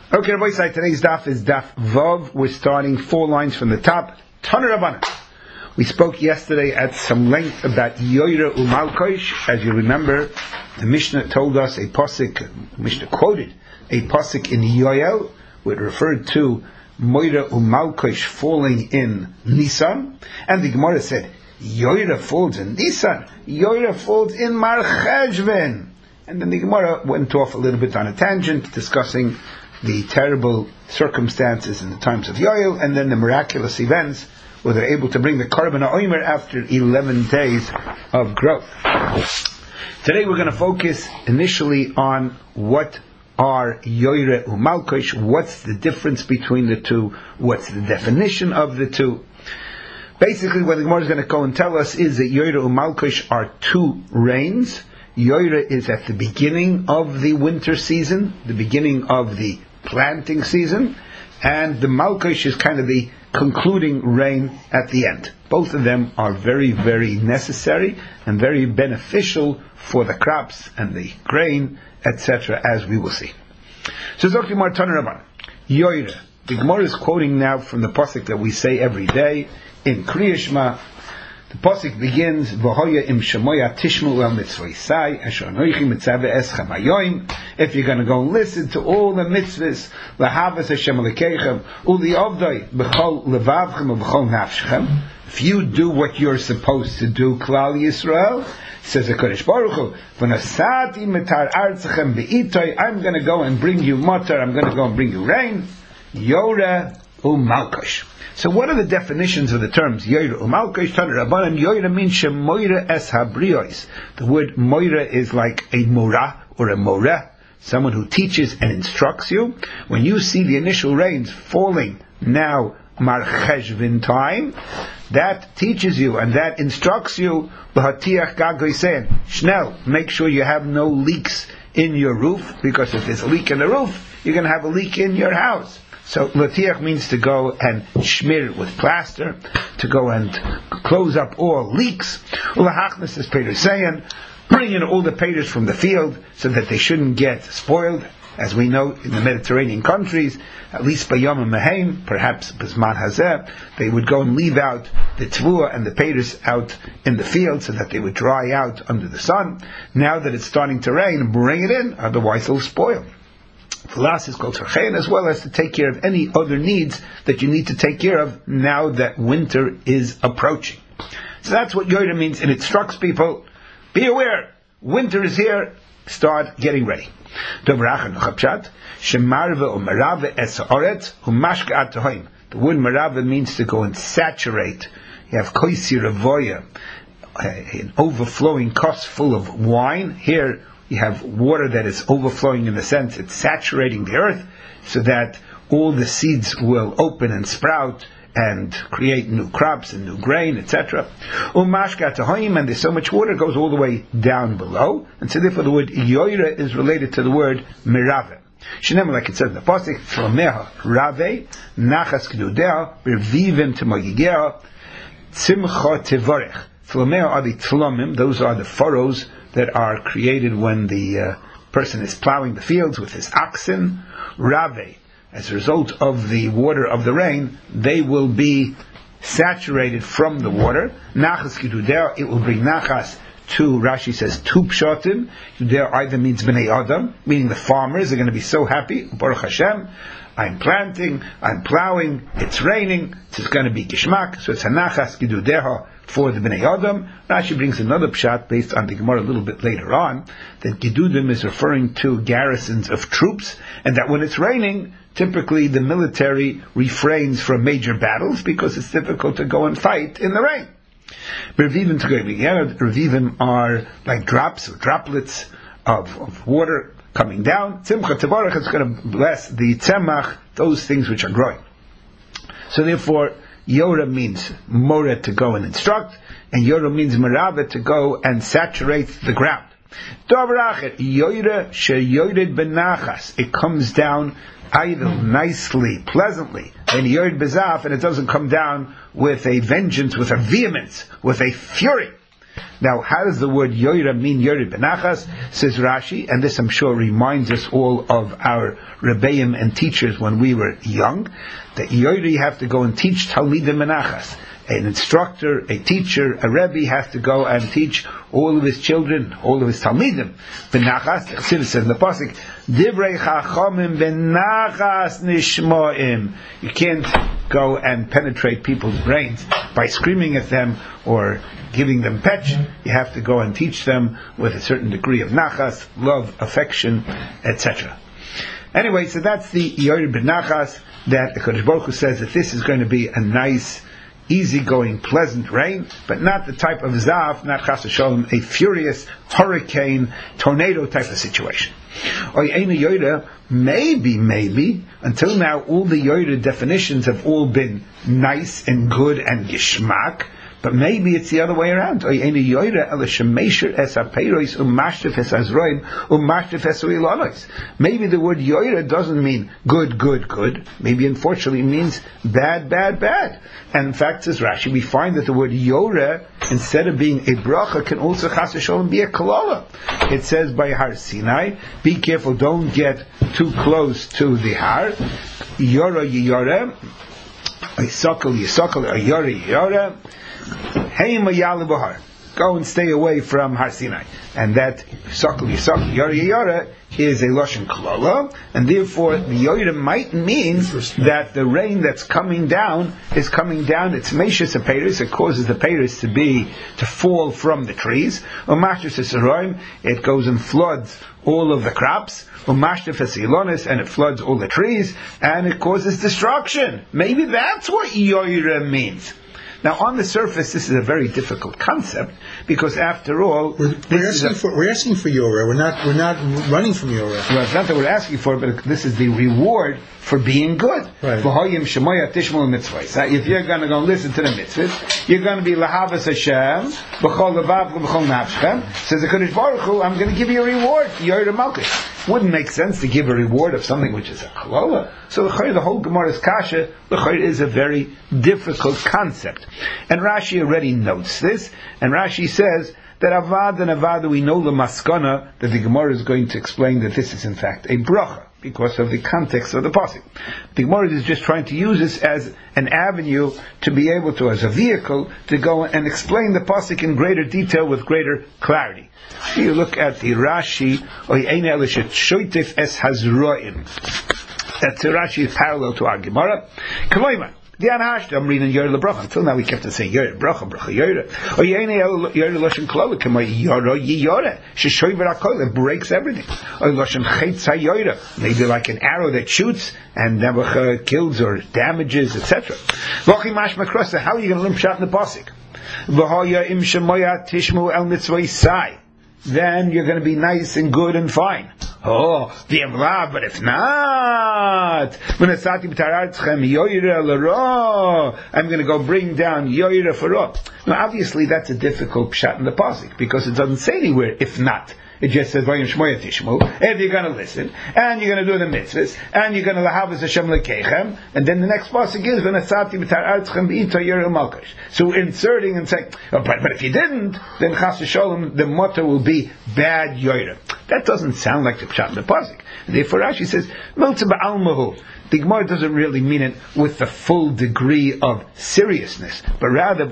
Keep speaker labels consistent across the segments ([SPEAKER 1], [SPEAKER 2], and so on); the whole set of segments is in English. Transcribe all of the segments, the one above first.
[SPEAKER 1] Okay, Rabbi Isai, today's daf is daf Vav. We're starting 4 lines from the top. Taner Rabbanan. We spoke yesterday at some length about Yoira Umalkosh. As you remember, the Mishnah told us a pasuk, Mishnah quoted a pasuk in Yoel, which referred to Moira Umalkosh falling in Nisan, and the Gemara said, Yoira falls in Nisan, Yoira falls in Mar Cheshvan. And then the Gemara went off a little bit on a tangent, discussing the terrible circumstances in the times of Yoel, and then the miraculous events where they're able to bring the Korban HaOmer after 11 days of growth. Today we're going to focus initially on what are Yoire Umalkosh, what's the difference between the two, what's the definition of the two. Basically what the Gemara is going to go and tell us is that Yoire Umalkosh are 2 rains. Yoire is at the beginning of the winter season, the beginning of the planting season, and the Malkosh is kind of the concluding rain at the end. Both of them are very, very necessary and very beneficial for the crops and the grain, etc., as we will see. So Zok Yomar Taner Rabbanan, Yoire. The Gemara is quoting now from the pasuk that we say every day in Kriya Shema. The pasuk begins, V'hoya im shemoya tishmu el mitzvah asher anoichi mitzaveh eschem hayoim. If you're going to go listen to all the mitzvahs, lahavas Hashem alekeichem, uli avdai b'chol levavchem u'b'chol nafshechem. If you do what you're supposed to do, Klal Yisrael, says the Kodesh Baruch Hu, v'nasati mitar artzachem be'itoi, I'm going to go and bring you matar, I'm going to go and bring you rain, Yora u'malkosh. So what are the definitions of the terms Yoira Umalkosh? Taner Rabbanan. Yoira means shemoira es habriyos. The word moira is like a mora or a moreh, someone who teaches and instructs you. When you see the initial rains falling now, Mar Cheshvan time, that teaches you and that instructs you. B'hatiach gagoisen. Shnel, make sure you have no leaks in your roof, because if there's a leak in the roof, you're going to have a leak in your house. So latiach means to go and schmear it with plaster, to go and close up all leaks. Ulahachnas, as Peter is saying, bring in all the peters from the field so that they shouldn't get spoiled. As we know in the Mediterranean countries, at least by Yom Mehaim, perhaps Bisman Hazeh, they would go and leave out the tvua and the peters out in the field so that they would dry out under the sun. Now that it's starting to rain, bring it in, otherwise it'll spoil. Falas is called Terchein, as well as to take care of any other needs that you need to take care of now that winter is approaching. So that's what Yoira means. It instructs people, be aware, winter is here, start getting ready. The word merave means to go and saturate. You have koisi revoya, an overflowing cup full of wine. Here you have water that is overflowing, in the sense it's saturating the earth so that all the seeds will open and sprout and create new crops and new grain, etc. And there's so much water, goes all the way down below. And so therefore the word Yoira is related to the word Merave. Shenem, like it says in the pasuk, Tlomeha Rave, Nachas Kedudea, Revivim Temagigea, Tzimcha Tevorech. Tlomeha are the tlomim, those are the furrows that are created when the person is plowing the fields with his oxen. Rave, as a result of the water of the rain, they will be saturated from the water. Nachas Kedudea, it will bring nachas to, Rashi says, 2 pshatim. Kedudea either means bnei Adam, meaning the farmers are going to be so happy, Baruch Hashem, I'm planting, I'm plowing, it's raining, it's going to be gishmak, so it's hanachas Kedudea for the Bnei Adam. Rashi brings another pshat based on the Gemara a little bit later on, that Gedudim is referring to garrisons of troops, and that when it's raining, typically the military refrains from major battles because it's difficult to go and fight in the rain. Revivim are like drops or droplets of water coming down. Tzimcha Tevarech is going to bless the tzemach, those things which are growing. So therefore, Yora means Mora, to go and instruct, and Yora means Merave, to go and saturate the ground. It comes down either nicely, pleasantly, and Yored Bezaf, and it doesn't come down with a vengeance, with a vehemence, with a fury. Now, how does the word yoira mean yoira benachas? Says Rashi, and this I'm sure reminds us all of our rebbeim and teachers when we were young, that yoira you have to go and teach talmidim benachas. An instructor, a teacher, a rebbe has to go and teach all of his children, all of his talmidim. Benachas, the Chassidus says in the pasuk, Divrei chachamim benachas nishmoim. You can't go and penetrate people's brains by screaming at them or giving them petch. You have to go and teach them with a certain degree of nachas, love, affection, etc. Anyway, so that's the Yored Benachas, that the Kodesh Baruch Hu says that this is going to be a nice, easygoing, pleasant rain, but not the type of zaf, not chas v'sholem, a furious hurricane, tornado type of situation. Or Eina Yoda, maybe, until now all the Yoda definitions have all been nice and good and gishmak, but maybe it's the other way around. Maybe the word yoira doesn't mean good. Maybe unfortunately it means bad. And in fact, says Rashi, we find that the word yora, instead of being a bracha, can also chas v'sholem be a kalala. It says by Har Sinai, be careful, don't get too close to the har. Yora, yisakal, yora. Go and stay away from Har Sinai. And that Yisakal, Yara is a Lashon Klala, and therefore the Yoira might mean that the rain that's coming down is coming down, it's Meishas HaPeiros, it causes the Peiros to fall from the trees. It goes and floods all of the crops, and it floods all the trees, and it causes destruction. Maybe that's what Yoira means. Now, on the surface, this is a very difficult concept because, after all,
[SPEAKER 2] we're asking for Yorah. We're not running from Yorah.
[SPEAKER 1] Well, it's not that we're asking for it, but this is the reward for being good.
[SPEAKER 2] Right.
[SPEAKER 1] If you're going to go listen to the mitzvahs, you're going to be lahavas Hashem b'chol levav b'chol nafshem. Says the Kodesh Baruch Hu, I'm going to give you a reward. Yorah Malkus. Wouldn't make sense to give a reward of something which is a kolola. So the whole Gemara's kasha is a very difficult concept. And Rashi already notes this, and Rashi says that Avada, we know the maskana, that the Gemara is going to explain that this is in fact a bracha, because of the context of the pasuk. The Gemara is just trying to use this as an avenue to be able to, as a vehicle, to go and explain the pasuk in greater detail with greater clarity. So you look at the Rashi, that's the Rashi is parallel to our Gemara. I'm reading Yer LeBracha. Until now we kept on saying Yer Bracha, Yer. Or Yer Lashon Klala, Kama Yoro Yiyore. Sheshoiver HaKol, it breaks everything. Or Lashon Chetz HaYore, maybe like an arrow that shoots and never kills or damages, etc. Lochi Mashma Krosa, how are you going to learn Pshat in the Pasik? V'hoya Im Shemoya Tishmu El Mitzvah Sai. Then you're going to be nice and good and fine. Oh, but if not, I'm going to go bring down Yoira for all. Now, obviously, that's a difficult pshat in the pasuk because it doesn't say anywhere if not. It just says, if you're going to listen, and you're going to do the mitzvahs, and you're going to lahavas Hashem lekechem, and then the next pasuk is, so inserting and saying, but if you didn't, then chas v'sholem, the motto will be bad yoira. That doesn't sound like the pshat in the pasuk. Therefore Rashi says, the Gemara doesn't really mean it with the full degree of seriousness, but rather,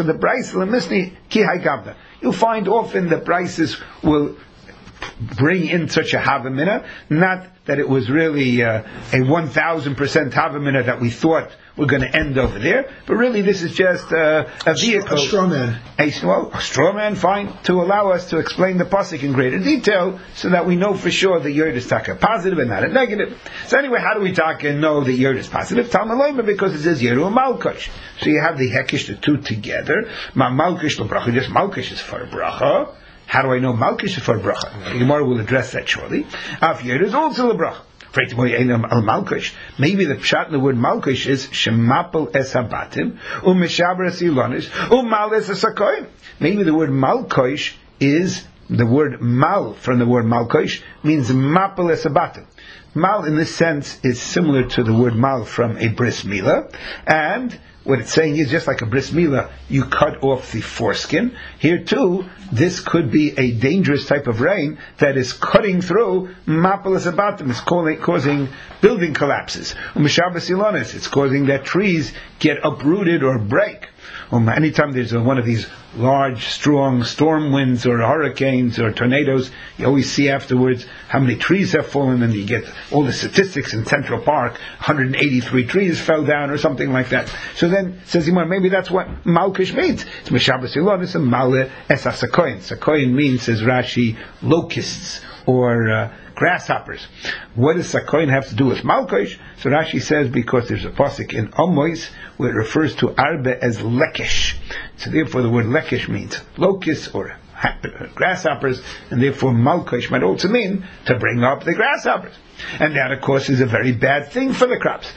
[SPEAKER 1] you'll find often the prices will bring in such a havamina, not that it was really a 1,000% havamina that we thought we're going to end over there, but really this is just a vehicle.
[SPEAKER 2] A straw man.
[SPEAKER 1] A straw man, fine, to allow us to explain the pasuk in greater detail so that we know for sure that Yerd is taka positive and not a negative. So anyway, how do we taka and know that Yerd is positive? Talmud because it says Yeru Malkosh. So you have the hekish, the two together. Malkosh l'bracha, just Malkosh is for a bracha. How do I know Malkish is for bracha? The Gemara will address that shortly. Afyer is also the bracha. Maybe the pshat in the word Malkish is Shemapel es habatim, Umeshaber es ilonis, Mal es hasakoyim. Maybe the word Malkish is the word Mal from the word Malkish means Mapel es habatim. Mal in this sense is similar to the word Mal from a bris milah, and what it's saying is just like a bris milah, you cut off the foreskin. Here too, this could be a dangerous type of rain that is cutting through mapalas abatim. It's causing building collapses. It's causing that trees get uprooted or break. Anytime there's one of these large, strong storm winds or hurricanes or tornadoes, you always see afterwards how many trees have fallen, and you get all the statistics in Central Park, 183 trees fell down or something like that. So then, says Yimar, maybe that's what Malkish means. It's Meshabas Yilonis and Male Es HaSakoyin. Sakoyin means, says Rashi, locusts or grasshoppers. What does Sakoyin have to do with Malkish? So Rashi says because there's a pasuk in Amois where it refers to Arbe as Lekesh. So therefore the word Lekesh means locusts or grasshoppers, and therefore Malkish might also mean to bring up the grasshoppers. And that, of course, is a very bad thing for the crops.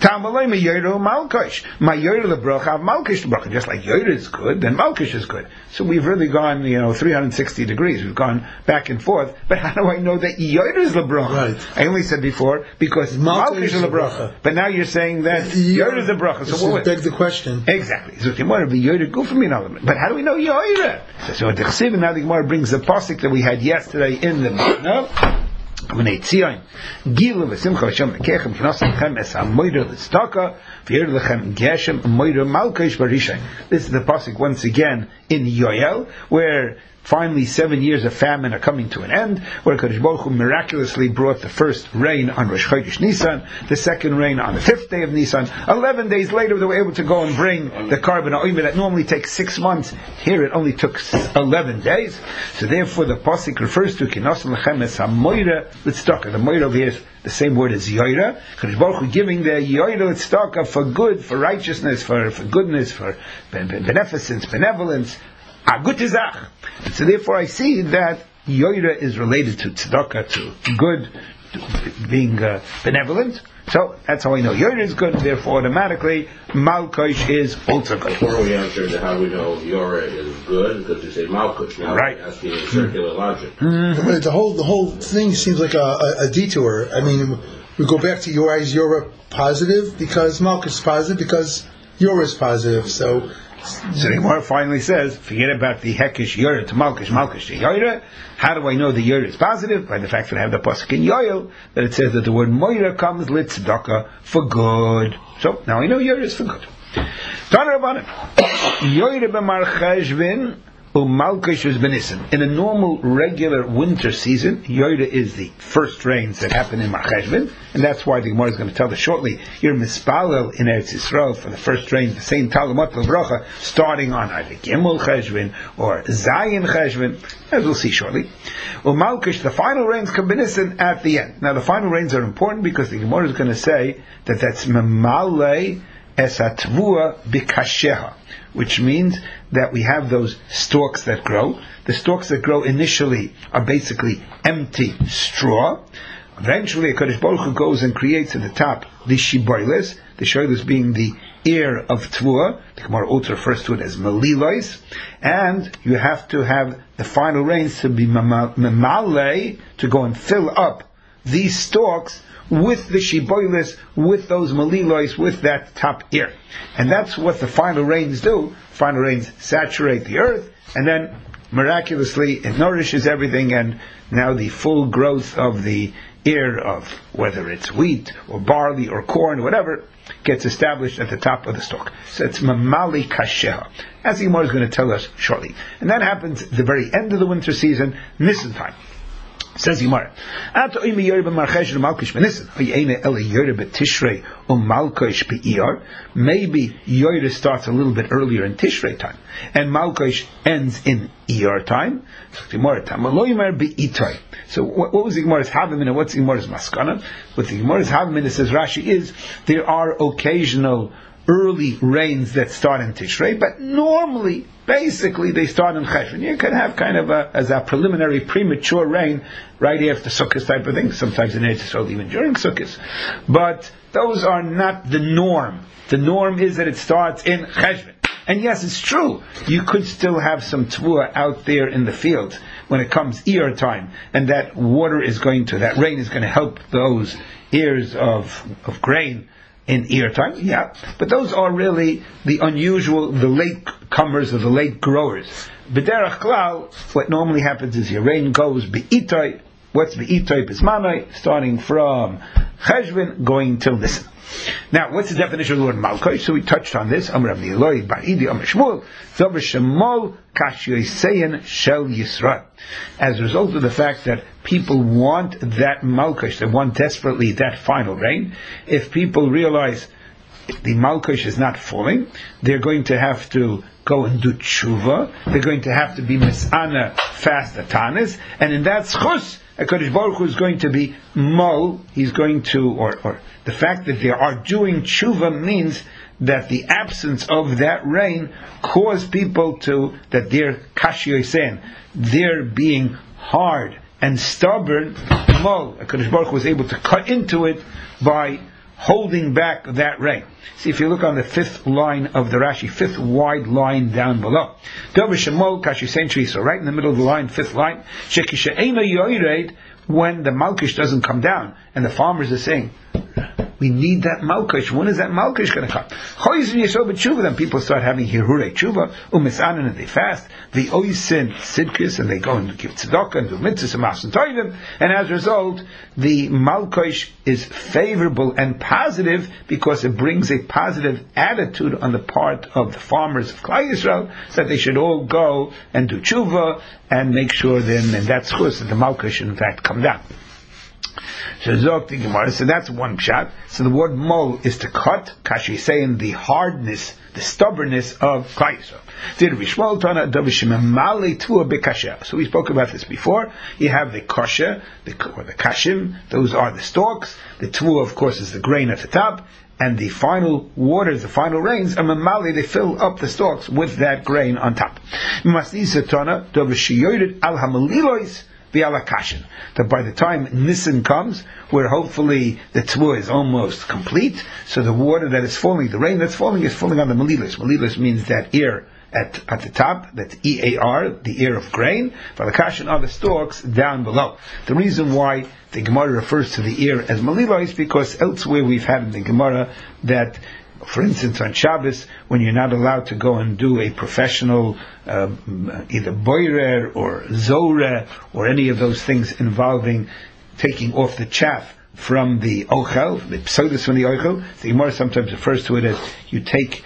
[SPEAKER 1] Just like Yoder is good, then Malkish is good. So we've really gone, 360 degrees. We've gone back and forth. But how do I know that Yoder is LeBrocha? Right. I only said before because Malkish is LeBrocha. But now you're saying that Yoder is LeBrocha.
[SPEAKER 2] So what begs the question?
[SPEAKER 1] Exactly. So Gemara be Yoder good for me now. But how do we know Yoder? So the Chesiv, now the Gemara brings the pasuk that we had yesterday in the Mishnah. This is the pasuk once again in Yoel, where finally 7 years of famine are coming to an end, where Kadosh Baruch Hu miraculously brought the first rain on Rosh Chodesh Nisan, the second rain on the 5th day of Nisan. 11 days later they were able to go and bring the carbon oimer that normally takes 6 months. Here it only took 11 days. So therefore the pasuk refers to Kinosan Lechem Es HaMoira L'Tzedakah. The Moira over here is the same word as Yoira. Kadosh Baruch Hu giving the Yoira L'Tzedakah for good, for righteousness, for goodness, for beneficence, benevolence. Agutizach. So therefore I see that Yoira is related to tzedakah, to good, to being benevolent. So that's how I know Yoira is good, therefore automatically Malkosh is also good.
[SPEAKER 3] Before we answered how we know Yoira is good, because you say Malkosh. Now
[SPEAKER 1] right.
[SPEAKER 3] We're asking in circular logic.
[SPEAKER 2] Mm-hmm. The whole thing seems like a detour. I mean, we go back to Yoira positive because Malkosh is positive because Yoira is positive. So
[SPEAKER 1] the Gemara finally says, forget about the Hekish Yoira to Malkish, Malkish to Yoira. How do I know the Yoira is positive? By the fact that I have the pasuk in Yoel, that it says that the word Moira comes litzedakah, for good. So now I know Yoira is for good. Tana Rabbanan, Yoira b'mar cheshvin u'malkish is b'nissen. In a normal, regular winter season, Yoira is the first rains that happen in Mar Cheshvan, and that's why the Gemara is going to tell us shortly. You're mispalel in Eretz Yisrael for the first rains, the same Talmud Levracha, starting on either Gimel Cheshvan or Zayin Cheshvan, as we'll see shortly. U'malkish, the final rains come b'nissen at the end. Now the final rains are important because the Gemara is going to say that that's Memalei Es HaTvua B'Kasheha, which means that we have those stalks that grow. The stalks that grow initially are basically empty straw. Eventually, HaKadosh Baruch Hu goes and creates at the top the shiboiles, the shiboiles being the ear of Tvua. The Gemara also refers to it as melilois. And you have to have the final rains to be memale, to go and fill up these stalks with the shiboilis, with those melilois, with that top ear. And that's what the final rains do. Final rains saturate the earth, and then miraculously it nourishes everything, and now the full growth of the ear of whether it's wheat or barley or corn, whatever, gets established at the top of the stalk. So it's mamali kasheha, as the Gemara is going to tell us shortly. And that happens at the very end of the winter season, Nisan time. Says Yimar, maybe Yoyer starts a little bit earlier in Tishrei time, and Malkish ends in Iyar time. So what was the Gemara's Havim and what's the Gemara's Maskana? What the Gemara's Havim, it says Rashi, is there are occasional early rains that start in Tishrei, but normally, basically, they start in Cheshvan. You can have kind of as a preliminary, premature rain right after Sukkot type of thing, sometimes in Eretz Yisrael even during Sukkot. But those are not the norm. The norm is that it starts in Cheshvan. And yes, it's true, you could still have some tvua out there in the field when it comes Iyar time, and that rain is going to help those ears of grain in ear time, yeah, but those are really the unusual, the late comers or the late growers. B'derech klal, what normally happens is your rain goes be'itay. What's be'itay bismanai? Starting from Cheshvan, going till Nisan. Now, what's the definition of the word Malkosh? So we touched on this. Amar Rabbi Eloi, Bar Idi, Amar Shmuel, Zover Shemol, Kashyosein Shel Yisrael. As a result of the fact that people want that Malkosh, they want desperately that final rain, if people realize the Malkosh is not falling, they're going to have to go and do tshuva, they're going to have to be mis'ana fast atanis, and in that schus, HaKadosh Baruch Hu is going to be mol, he's going to, or the fact that they are doing tshuva means that the absence of that rain caused people to, that they're kashyosen, they're being hard and stubborn, mol, HaKadosh Baruch Hu was able to cut into it by holding back that rain. See, if you look on the fifth line of the Rashi, fifth wide line down below. So right in the middle of the line, fifth line, when the Malkish doesn't come down, and the farmers are saying, we need that Malkish. When is that Malkish going to come? Then people start having Hirurei Tshuva, Umisanan, and they fast, the Oisin Sidkis, and they go and give tzedakah and do mitzvahs and masan toivim, and as a result, the Malkish is favorable and positive because it brings a positive attitude on the part of the farmers of Klal Yisrael that they should all go and do tshuva and make sure then, and that's chus, that the Malkish in fact come down. So that's one pshat. So the word mol is to cut, kashi saying the hardness, the stubbornness of Klal Yisrael. So we spoke about this before. You have the kasha, or the kashim, those are the stalks. The tuah, of course, is the grain at the top. And the final waters, the final rains, mamali, they fill up the stalks with that grain on top. That by the time Nisan comes, where hopefully the Tvua is almost complete, so the water that is falling, the rain that's falling, is falling on the Malilas. Malilas means that ear at the top, that's EAR, the ear of grain, Valakashin are the stalks down below. The reason why the Gemara refers to the ear as Malila is because elsewhere we've had in the Gemara that, for instance, on Shabbos, when you're not allowed to go and do a professional, either boirer or zoreh, or any of those things involving taking off the chaff from the ochel, the pseudos from the ochel, the Gemara sometimes refers to it as you take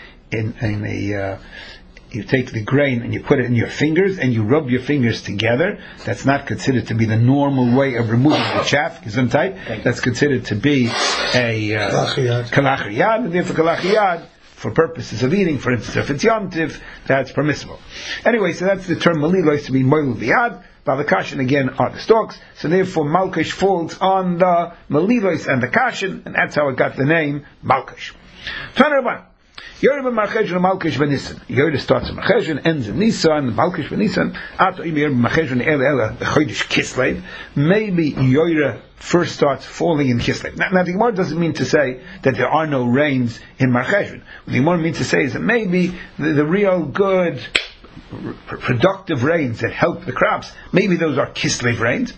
[SPEAKER 1] you take the grain and you put it in your fingers and you rub your fingers together. That's not considered to be the normal way of removing the chaff. That's considered to be a kalachiyad, and therefore kalachiyad, for purposes of eating, for instance, if it's yomtiv, that's permissible. Anyway, so that's the term malilos, to be moil v'yad. Valakashin again are the stalks, so therefore Malkish falls on the malilos and the kashin, and that's how it got the name Malkish. Tanaraban. Yoda b'Marcheshvan and Malkish b'Nisan. Yoda starts in Marcheshvan, ends in Nisan, Malkish b'Nisan. Ato im Yoda b'Marcheshvan el chodesh Kislev. Maybe Yoda first starts falling in Kislev. Now the Gemara doesn't mean to say that there are no rains in Marcheshvan. What the Gemara means to say is that maybe the real good, productive rains that help the crops, maybe those are Kislev rains.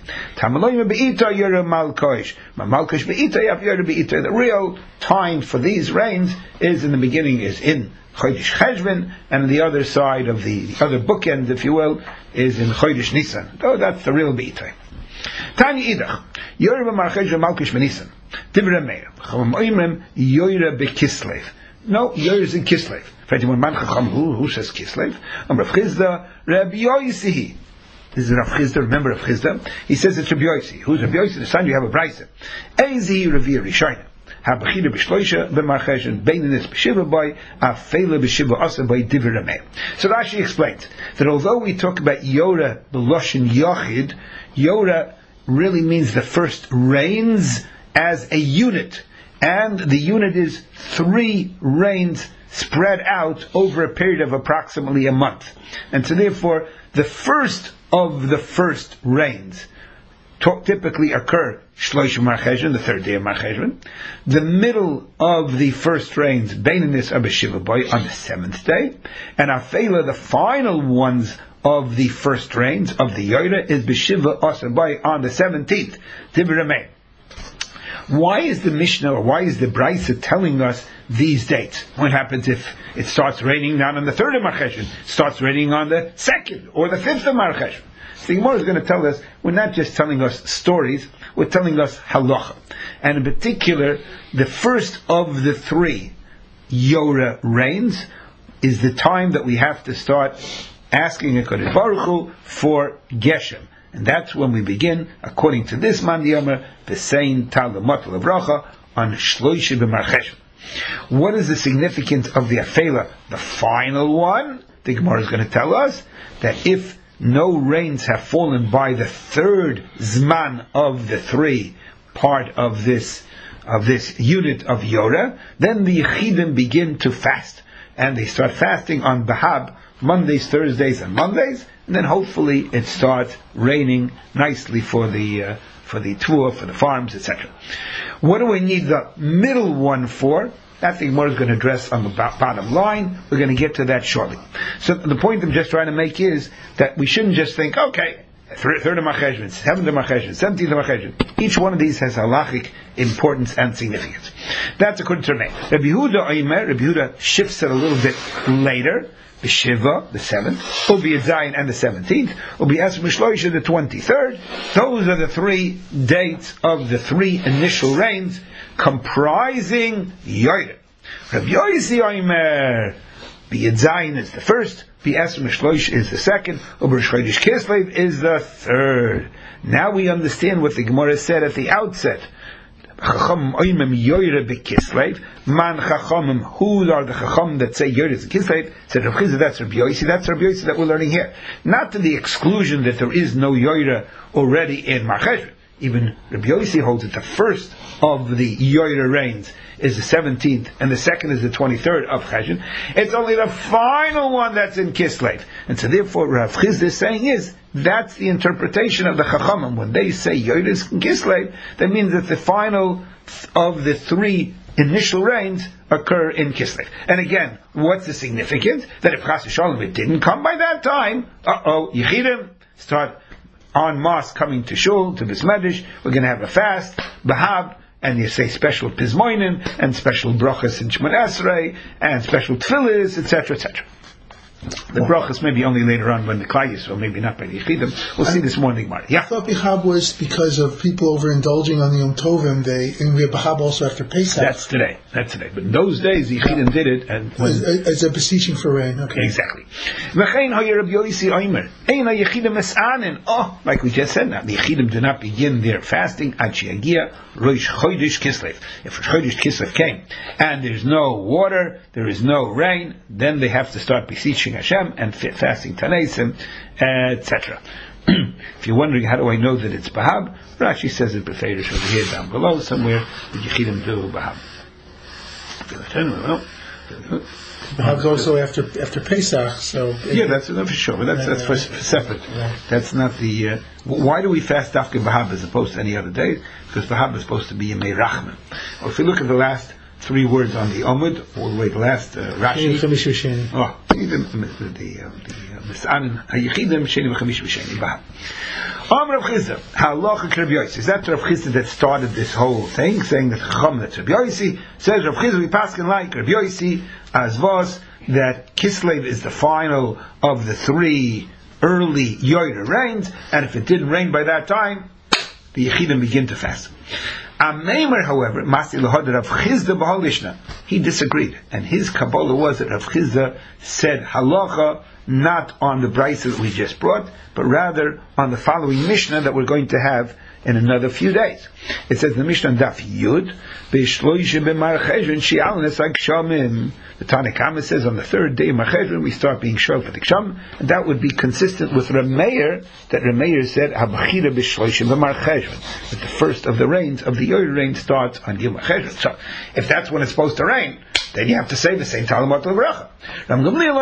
[SPEAKER 1] The real time for these rains is in the beginning, is in Chodesh Cheshvan, and the other side of the other bookend, if you will, is in Chodesh Nisan. Oh, that's the real Be'itay. Tani Idach, Yoreh b'Marcheshvan Malkish b'Nisan. Divrei Meir, Chachamim oimrim Yoreh b'Kislev. No, Yoreh is in Kislev. Who says Kislev? Rav Chizda, Rabbi Yosi. This is Rav Chizda, remember Rav Chizda? He says it's Rabbi Yosi. Who's Rabbi Yosi? The son, you have a brayse. Ezi Revi Rishayna. Habachida b'shloisha b'Marcheshvan beininis b'shiva boy afela b'shiva asa boy divrei Meir. So Rashi explains that although we talk about Yoreh b'loshin Yochid, Yoreh really means the first rains as a unit, and the unit is 3 rains spread out over a period of approximately a month. And so therefore, the first of the first rains typically occur Shlosh Marcheshvan, the 3rd day of Marcheshvan. The middle of the first rains, Beininis Abeshiva Boy, on the 7th day. And Afela, the final ones of the first rains of the Yoreh, is Beshiva Asabai on the 17th. Divrei Meir. Why is the Mishnah, or why is the Brisa telling us these dates? What happens if it starts raining not on the 3rd of Mar Cheshvan, starts raining on the 2nd or the 5th of Mar Cheshvan? The Gemara is going to tell us, we're not just telling us stories, we're telling us halacha. And in particular, the first of the 3 Yoreh rains is the time that we have to start asking HaKadosh Baruch Hu for Geshem. And that's when we begin, according to this Man Yomer, the saying Talamot L'Bracha on Shloisha B'Mar Cheshvan. What is the significance of the Afela, the final one? The Gemara is going to tell us that if no rains have fallen by the 3rd Zman of the 3 part of this unit of Yoreh, then the Yechidim begin to fast. And they start fasting on Bahab, Mondays, Thursdays, and Mondays, and then hopefully it starts raining nicely for the tour, for the farms, etc. What do we need the middle one for? That the Gemara is going to address on the bottom line. We're going to get to that shortly. So the point I'm just trying to make is that we shouldn't just think, okay, 3rd of Mar Cheshvan, 7th of Mar Cheshvan, 17th of Mar Cheshvan. Each one of these has halachic importance and significance. That's according to Rabbi Yehuda Omer. Rabbi Yehuda shifts it a little bit later. B'Shiva, the 7th, Ubi Zayin, and the 17th, Ubi Esrim Shloisha, the 23rd. Those are the 3 dates of the 3 initial rains, comprising Yoreh. Rabbi Yosi Omer, B'Yed Zayin is the 1st, B'Esrim Shloisha is the 2nd, Ubi Chodesh Kislev is the 3rd. Now we understand what the Gemara said at the outset. Chachamim oimem Yoreh b'Kislev. Man Chachamim, who are the Chachamim that say Yoreh is Kislev? Said Rav Chizda, that's Rabbi Yosi. That's Rabbi Yosi that we're learning here. Not to the exclusion that there is no Yoreh already in Mar Cheshvan. Even Rabbi Yosi holds that the first of the Yoreh rains is the 17th, and the second is the 23rd of Cheshvan. It's only the final one that's in Kislev. And so therefore Rav Chizda is saying is, that's the interpretation of the Chachamim. When they say Yoreh is in Kislev, that means that the final of the 3 initial rains occur in Kislev. And again, what's the significance? That if Chas v'Shalom it didn't come by that time, Yechidim start en masse coming to Shul, to Bismedish, we're going to have a fast, Bahab, and you say special Pizmoinim, and special Brachas in Shemon Esrei, and special Tfilis, etc., etc. The brachas maybe only later on when the Klal Yisrael, maybe not by the Yechidim. We'll see this morning, Gemara. Yeah.
[SPEAKER 2] I thought Bihab was because of people overindulging on the Yom Tovim. And we have Bihab also after Pesach.
[SPEAKER 1] That's today. But in those days, the Yechidim did it, and
[SPEAKER 2] as a beseeching for rain. Okay.
[SPEAKER 1] Exactly. Like we just said, now the Yechidim do not begin their fasting at Shiagia Rosh Chodesh Kislev. If Rosh Chodesh Kislev came and there's no water, there is no rain, then they have to start beseeching Hashem and fasting Tanaisim, etc. If you're wondering how do I know that it's Bahab, Rashi says it Beferish over here down below somewhere. The Yechidim do Bahab.
[SPEAKER 2] Bahab's also after Pesach, so
[SPEAKER 1] yeah, that's for sure. But that's for separate. Right. That's not the. Why do we fast after Bahab as opposed to any other day? Because Bahab is supposed to be Yemei Rachman. Or if you look at the last 3 words on the Omud, all the way the last Rashi. Misanin Hayichidim Sheni v'Chamish v'Sheni Bahab. Rav Chizda, Halacha Rav Yosi. Is that Rav Chizda that started this whole thing, saying that Chacham that's Rav Yosi? Says Rav Chizda we paskin like Rav Yosi as was that Kislev is the final of the 3 early Yoreh rains, and if it didn't rain by that time, the Yechidim begin to fast. Ameimer, however, Masi Lahod Rav Chizda b'Halishna, he disagreed, and his Kabbalah was that Rav Chizda said halacha not on the brisa that we just brought, but rather on the following Mishnah that we're going to have in another few days. It says in the Mishnah Daf Yud, B'Shloisha b'Mar Cheshvan Shi'al Nesag Shamim. The Tanna Kama says on the 3rd day of Mar Cheshvan we start being shol for the Ksham, and that would be consistent with Rameir, that Rameir said Habachira B'Shloisha b'Mar Cheshvan, that the first of the rains of the Yoreh rain starts on Yom Mar Cheshvan. So if that's when it's supposed to rain, then you have to say the same Talamat al-Bracha. Rav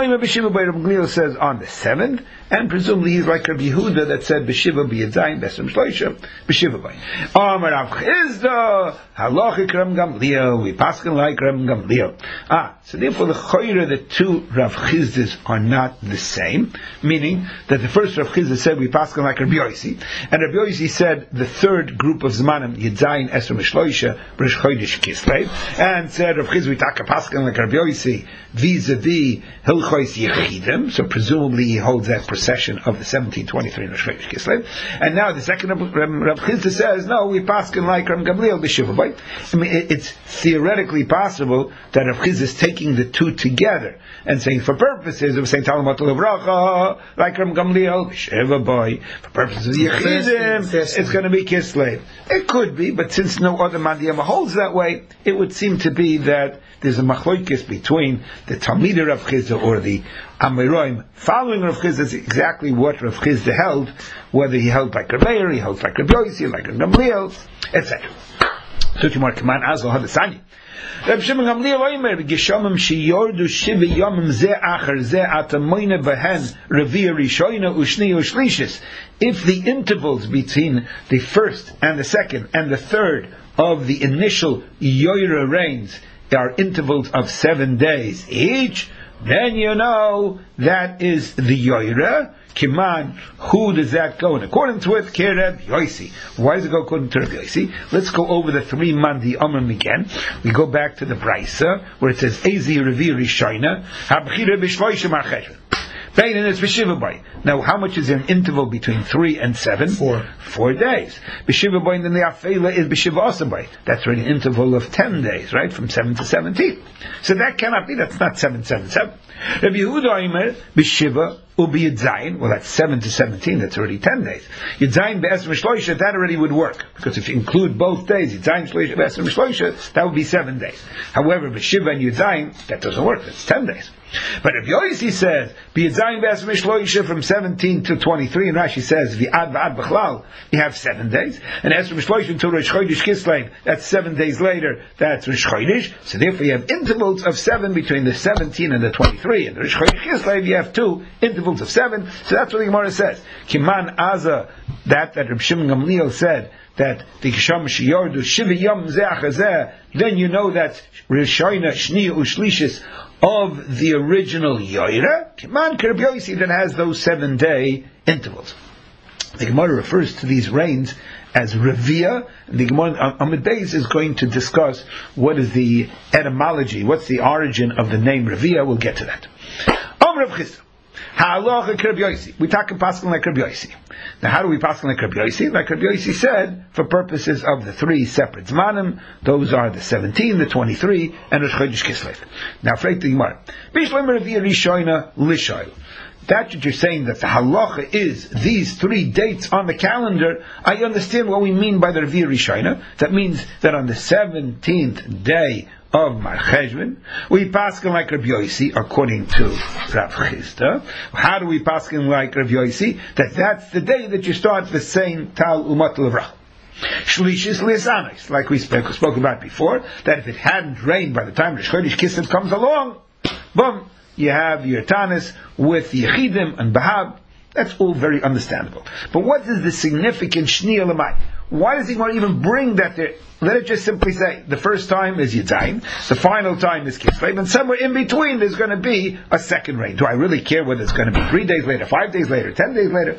[SPEAKER 1] Gamliel says on the 7th, and presumably he's like Rabbi Yehuda that said B'Shiva b'Yadzayin Besem Shloisha B'Shiva Bay. Amar Rav Chizda Halachik Rav Gamliel, we paskin like Rav Gamliel. So therefore the Choyre, the two Rav Chizdas are not the same, meaning that the first Rav Chizda said we paskin like Rabbi Yosi, and Rabbi Yosi said the third group of Zmanim Yadzayin Esem Shloisha B'Rish Chodesh Kislev, and said Rav Chizda we taka paskin like Rabbi Yosi vis-a-vis Hilchos Yechidim, so presumably he holds that procession of the 1723 in Rosh Chodesh Kislev. And now the second Rav Chizda says, no, we paskin like Rav Gamliel b'Shiva Bay. I mean, it's theoretically possible that Rav Chizda is taking the two together and saying, for purposes of saying Talamat al-Bracha, like Rav Gamliel b'Shiva Bay, for purposes of Yechidim, it's going to be Kislev. It could be, but since no other Mandiyama holds that way, it would seem to be that there's a machlokes between the Talmidei Rav Chizda or the Amoraim following Rav Chizda. Is exactly what Rav Chizda held, whether he held like Rav Meir, he held like Rav Yosi, like Rav Gamliel, etc. Tutimar Kaman Azal Hadasani. Rav Shimon Gamliel Omer Geshamim Shiyordu Shiva Yomim Ze Acher Ze Atamoyne Behen Revia Rishoyna Ushni Ushlishis. If the intervals between the first and the second and the third of the initial Yoira rains are intervals of 7 days each, then you know that is the Yoira. Kiman, who does that go in accordance with? Kereb Yosi. Why does it go according to Reb Yosi? Let's go over the 3 Mandi Amrim again. We go back to the Braisa, where it says, Ezi Revi Rishayna, Habchira Bishloisha Marcheshvan. Beinin is B'Shiva Bay. Now, how much is an interval between 3 and 7? 4 days. B'Shiva Bay, and then the Afela is B'Shiva Asa Bay. That's already an interval of 10 days, right? From 7 to 17. So that cannot be, that's not 7, 7, 7. Rabbi Yehuda Omer, B'Shiva, Ubi Yadzayin, well that's 7 to 17, that's already 10 days. Yadzayin Be'esrim Shloisha, that already would work. Because if you include both days, Yadzayin Shloisha Be'esrim Shloisha, that would be 7 days. However, B'Shiva and Yadzayin, that doesn't work, that's 10 days. But if Yosi says, B'Yadzayin Be'esrim Shloisha from 17 to 23, and Rashi says, V'ad V'ad B'chlal, you have 7 days. And Esrim Shloisha until Rosh Chodesh Kislev, that's 7 days later, that's Rosh Chodesh. So therefore you have intervals of 7 between the 17 and the 23. And the Rosh Chodesh Kislev, you have 2 intervals of 7, so that's what the Gemara says. Kiman Aza, that Reb Shimon Gamliel said, that the Kisham Shiyordu Shiva Yom Zeh, then you know that Rishoyna Shni Ushlishis of the original Yoira, Kiman Kereb Yosi, that has those 7-day intervals. The Gemara refers to these rains as Revia, and the Gemara Amud Beis is going to discuss what is the etymology, what's the origin of the name Revia. We'll get to that. Rav Chizda. Ha'alocha Kereb Yosi. We talk in Paskin like Kereb Yosi. Now, how do we Paskin like Kereb Yosi? Like Kereb Yosi said, for purposes of the 3 separate Zmanim, those are the 17, the 23, and Rosh Chodesh Kislev. Now, Freit the Gemara. Bishloim Revia Rishoyna Lishoyl. That's what you're saying, that the halacha is these 3 dates on the calendar. I understand what we mean by the Revia Rishoyna. That means that on the 17th day of Mar Cheshvan, we paskin like Rabbi Yosi, according to Rav Chizda. How do we paskin like Rabbi Yosi? That's the day that you start the same Tal Umat Levrach. Shlishis Lisanis, like we spoke about before, that if it hadn't rained by the time Rosh Chodesh Kislev comes along, boom, you have your Tanis with Yechidim and Bahab. That's all very understandable. But what is the significant Shni Elamai? Why does he want to even bring that there? Let it just simply say, the first time is Yadzayin, the final time is Kislev, and somewhere in between there's going to be a second rain. Do I really care whether it's going to be 3 days later, 5 days later, 10 days later?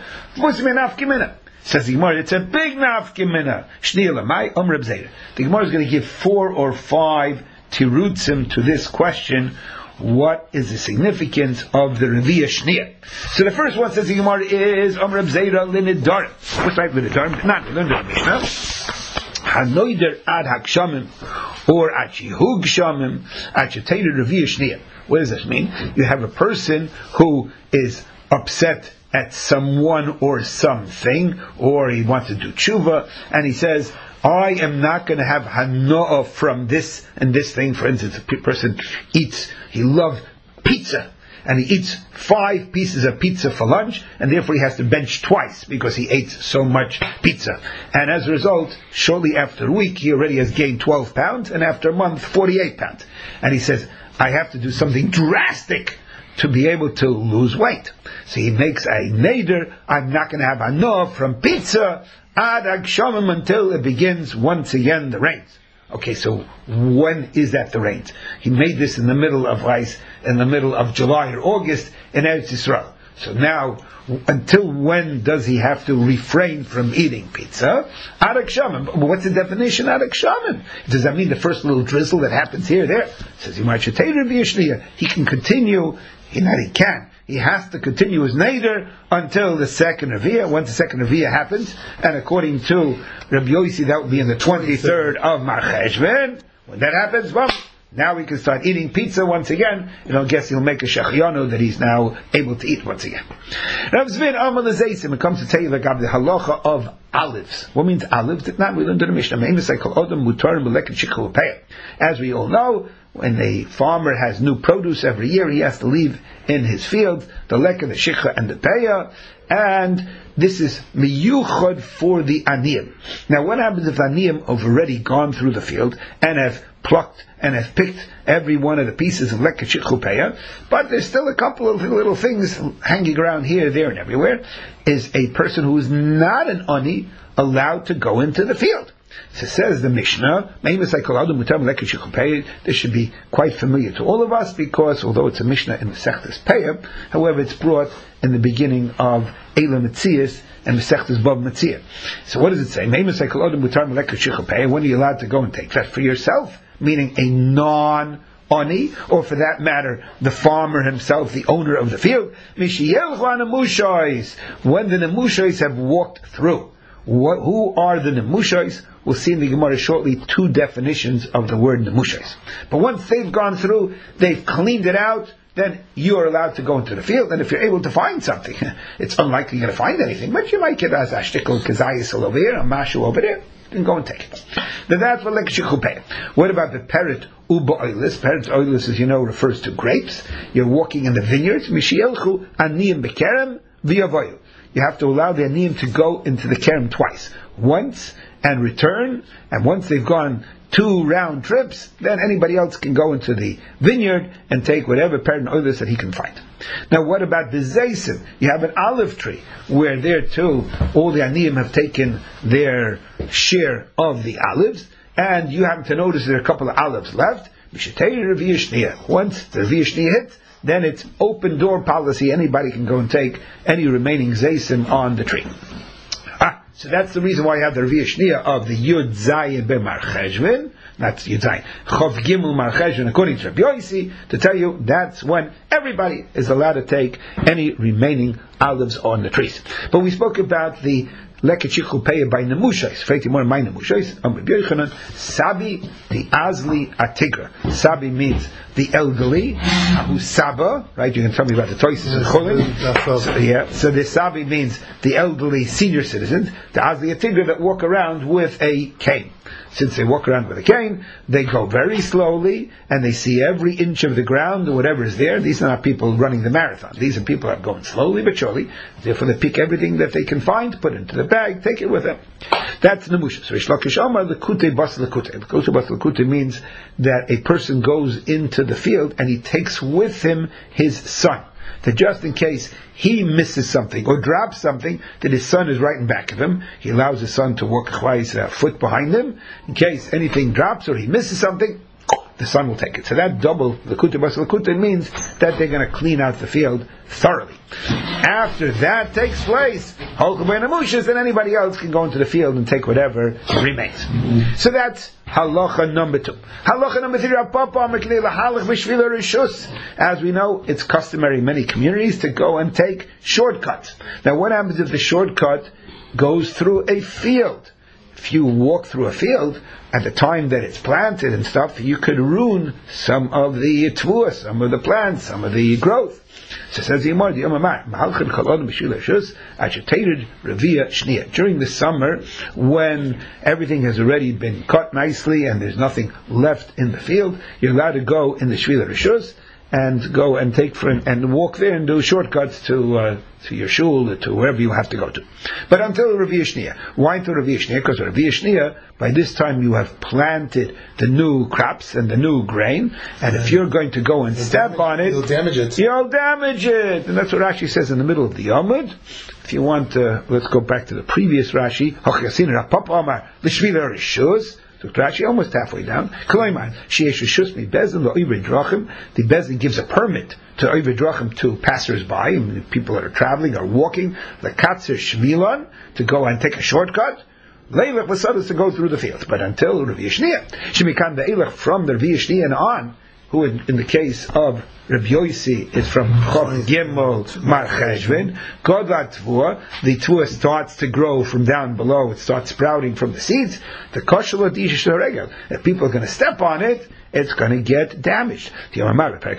[SPEAKER 1] Says the Gemara, it's a big nafkimina. Shni Elamai, Reb Zera. The Gemara is going to give 4 or 5 tirutzim to this question. What is the significance of the Revia Shnia? So the first one, says the Gemara, is Reb Zera Linidarim. What's right with Linidarim? Not Linidarim Mishnah. Hanoider ad hakshamim, or achihug shamim, achetayder Revia Shnia. What does this mean? You have a person who is upset at someone or something, or he wants to do tshuva, and he says, I am not going to have hanoah from this and this thing. For instance, a person eats, he loved pizza, and he eats 5 pieces of pizza for lunch, and therefore he has to bench twice because he ate so much pizza. And as a result, shortly after a week, he already has gained 12 pounds, and after a month, 48 pounds. And he says, I have to do something drastic to be able to lose weight. So he makes a neder, I'm not going to have enough from pizza ad agshamim until it begins once again the rains. Okay, so when is that the rains? He made this in the middle of July or August in Eretz Yisrael. So now, until when does he have to refrain from eating pizza? Ad agshamim. But what's the definition ad agshamim? Does that mean the first little drizzle that happens here or there? Says he can continue. He has to continue his neder until the second Revi'ah. Once the second Revi'ah happens, and according to Rabbi Yossi, that will be in the 23rd of Mar Cheshvan. When that happens, well, now we can start eating pizza once again. I guess he'll make a shachiyanu that he's now able to eat once again. Rav Zvin Amal Zaysim, it comes to tell you the halacha of olives. What means olives? It's not, we learned in the Mishnah. As we all know, when a farmer has new produce every year, he has to leave in his field the leka, the shikha, and the peya, and this is miyuchad for the aniyim. Now, what happens if the aniyim have already gone through the field and have plucked and have picked every one of the pieces of leka, shikha, peya, but there's still a couple of little things hanging around here, there, and everywhere? Is a person who is not an ani allowed to go into the field? So says the Mishnah, this should be quite familiar to all of us, because although it's a Mishnah in the Mesechtes Peah, however it's brought in the beginning of Eila Metzias and Mesechtes Bava Metzia. So what does it say? When are you allowed to go and take that for yourself? Meaning a non-ani, or for that matter, the farmer himself, the owner of the field. When the Nemushos have walked through. Who are the Nemushos? We'll see in the Gemara shortly 2 definitions of the word Nemushos. But once they've gone through, they've cleaned it out, then you are allowed to go into the field. And if you're able to find something, it's unlikely you're going to find anything, but you might get as a shtickle kazayis over here, a mashu over there, and go and take it. Then that's what lekshikupeh. What about the peret uba oilis? Peret oilis, as you know, refers to grapes. You're walking in the vineyards. Mishielchu aniyim bekerem v'yavoyu. You have to allow the aniyim to go into the kerem twice. Once and return, and once they've gone 2 round trips, then anybody else can go into the vineyard and take whatever peret oilis that he can find. Now, what about the zaysim? You have an olive tree, where there too, all the aniyim have taken their share of the olives, and you happen to notice there are a couple of olives left. Once the Revi'ah Shniya hits, then it's open door policy. Anybody can go and take any remaining zaysim on the tree. So that's the reason why you have the Revi'ah Shniya of the Yud Zayin B'Mar Cheshvan. That's Yud Zayin Chov Gimel Mar Cheshvan, according to Rabbi Yossi, to tell you that's when everybody is allowed to take any remaining olives on the trees. But we spoke about the Lekachikhu Peya by Nemushos. Freiti more my Nemushos. Sabi the Azli Atigra. Sabi means the elderly. Ahu Saba. Right? You can tell me about the Toises and Cholin. So the Sabi means the elderly senior citizens. The Azli Atigra that walk around with a cane. Since they walk around with a cane, they go very slowly, and they see every inch of the ground or whatever is there. These are not people running the marathon. These are people that are going slowly but surely. Therefore, they pick everything that they can find, put it into the bag, take it with them. That's Nemusha. So, Rish Lakish Omar, Lekute Bas Lekute. Lekute Bas Lekute means that a person goes into the field and he takes with him his son. That just in case he misses something or drops something, that his son is right in back of him. He allows his son to walk twice a foot behind him. In case anything drops or he misses something, the son will take it. So that double Lekute Bas Lekute means that they're going to clean out the field thoroughly. After that takes place, then anybody else can go into the field and take whatever remains. So that's halacha number 2. Halacha number 3, as we know, it's customary in many communities to go and take shortcuts. Now, what happens if the shortcut goes through a field? If you walk through a field at the time that it's planted and stuff, you could ruin some of the tvuah, some of the plants, some of the growth. So says the Yomar, during the summer, when everything has already been cut nicely and there's nothing left in the field, you're allowed to go in the Shvila Rishus and go and and walk there and do shortcuts to your shul, to wherever you have to go to. But until Rav Yishnia. Why until Rav Yishnia? Because Rav Yishnia, by this time you have planted the new crops and the new grain, and if you're going to go and step on it,
[SPEAKER 2] you'll damage it.
[SPEAKER 1] You'll damage it. And that's what Rashi says in the middle of the Yomud. If you want, let's go back to the previous Rashi. So Rashi almost halfway down. The Bezin gives a permit to Oived Drachim, to passers-by, people that are traveling or walking, the Katzer Shvilon, to go and take a shortcut. Leilach Vasadas, to go through the fields. But until Rav Yishnia, Shemikan the Eilach, from the Rav Yishnia and on, who in the case of Rabbi Yossi is from Chof Gimel Mar Cheshvan, Godlat Tvua, the Tvua starts to grow from down below, it starts sprouting from the seeds, the Koshalot Ishish Regel, if people are going to step on it, it's going to get damaged. What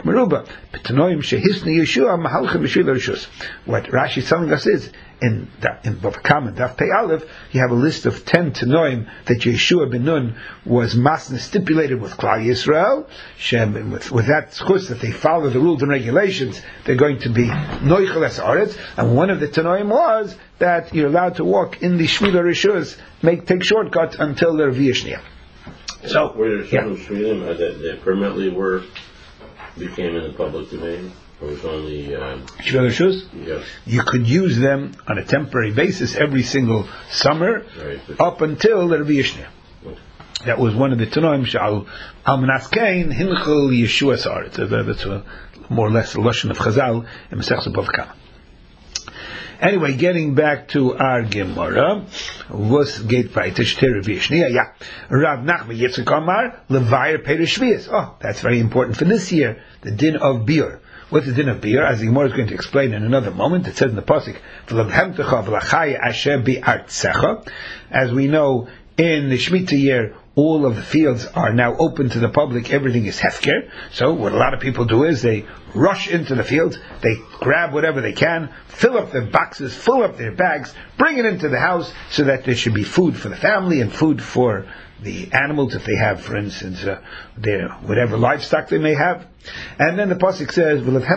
[SPEAKER 1] Rashi is telling us is, in Bavakam and Daf Pei Aleph, you have a list of 10 Tanoim that Yeshua ben Nun was masna stipulated with Klal Yisrael. With that schus that they follow the rules and regulations, they're going to be noichel es aretz. And one of the Tanoim was that you're allowed to walk in the Shmila Rishus, take shortcuts until they're V'yishnia.
[SPEAKER 3] So, were there some Shmilim that permanently became in the public domain? Or was only
[SPEAKER 1] Shmila Rishus?
[SPEAKER 3] Yes.
[SPEAKER 1] You could use them on a temporary basis every single summer, right, up until they're V'yishnia. Okay. That was one of the Tanoim Shal Almanas Kain Hinchel Yeshua Saret. That's more or less the lashon of Chazal in Masechus Bavkama. Anyway, getting back to our Gemara, was gate by Tishter Vishnia, yeah. Rav Nachman Yitzchak Amar Levayir Perish Shvius. Oh, that's very important for this year. The din of beer. What's the din of beer? As the Gemara is going to explain in another moment, it says in the pasuk, "V'levhemtecha v'lachaya asher bi'artzecha." As we know, in the Shemitah year, all of the fields are now open to the public. Everything is hefker. So what a lot of people do is they rush into the fields, they grab whatever they can, fill up their boxes, fill up their bags, bring it into the house, so that there should be food for the family and food for the animals, if they have, for instance, their whatever livestock they may have. And then the pasuk says,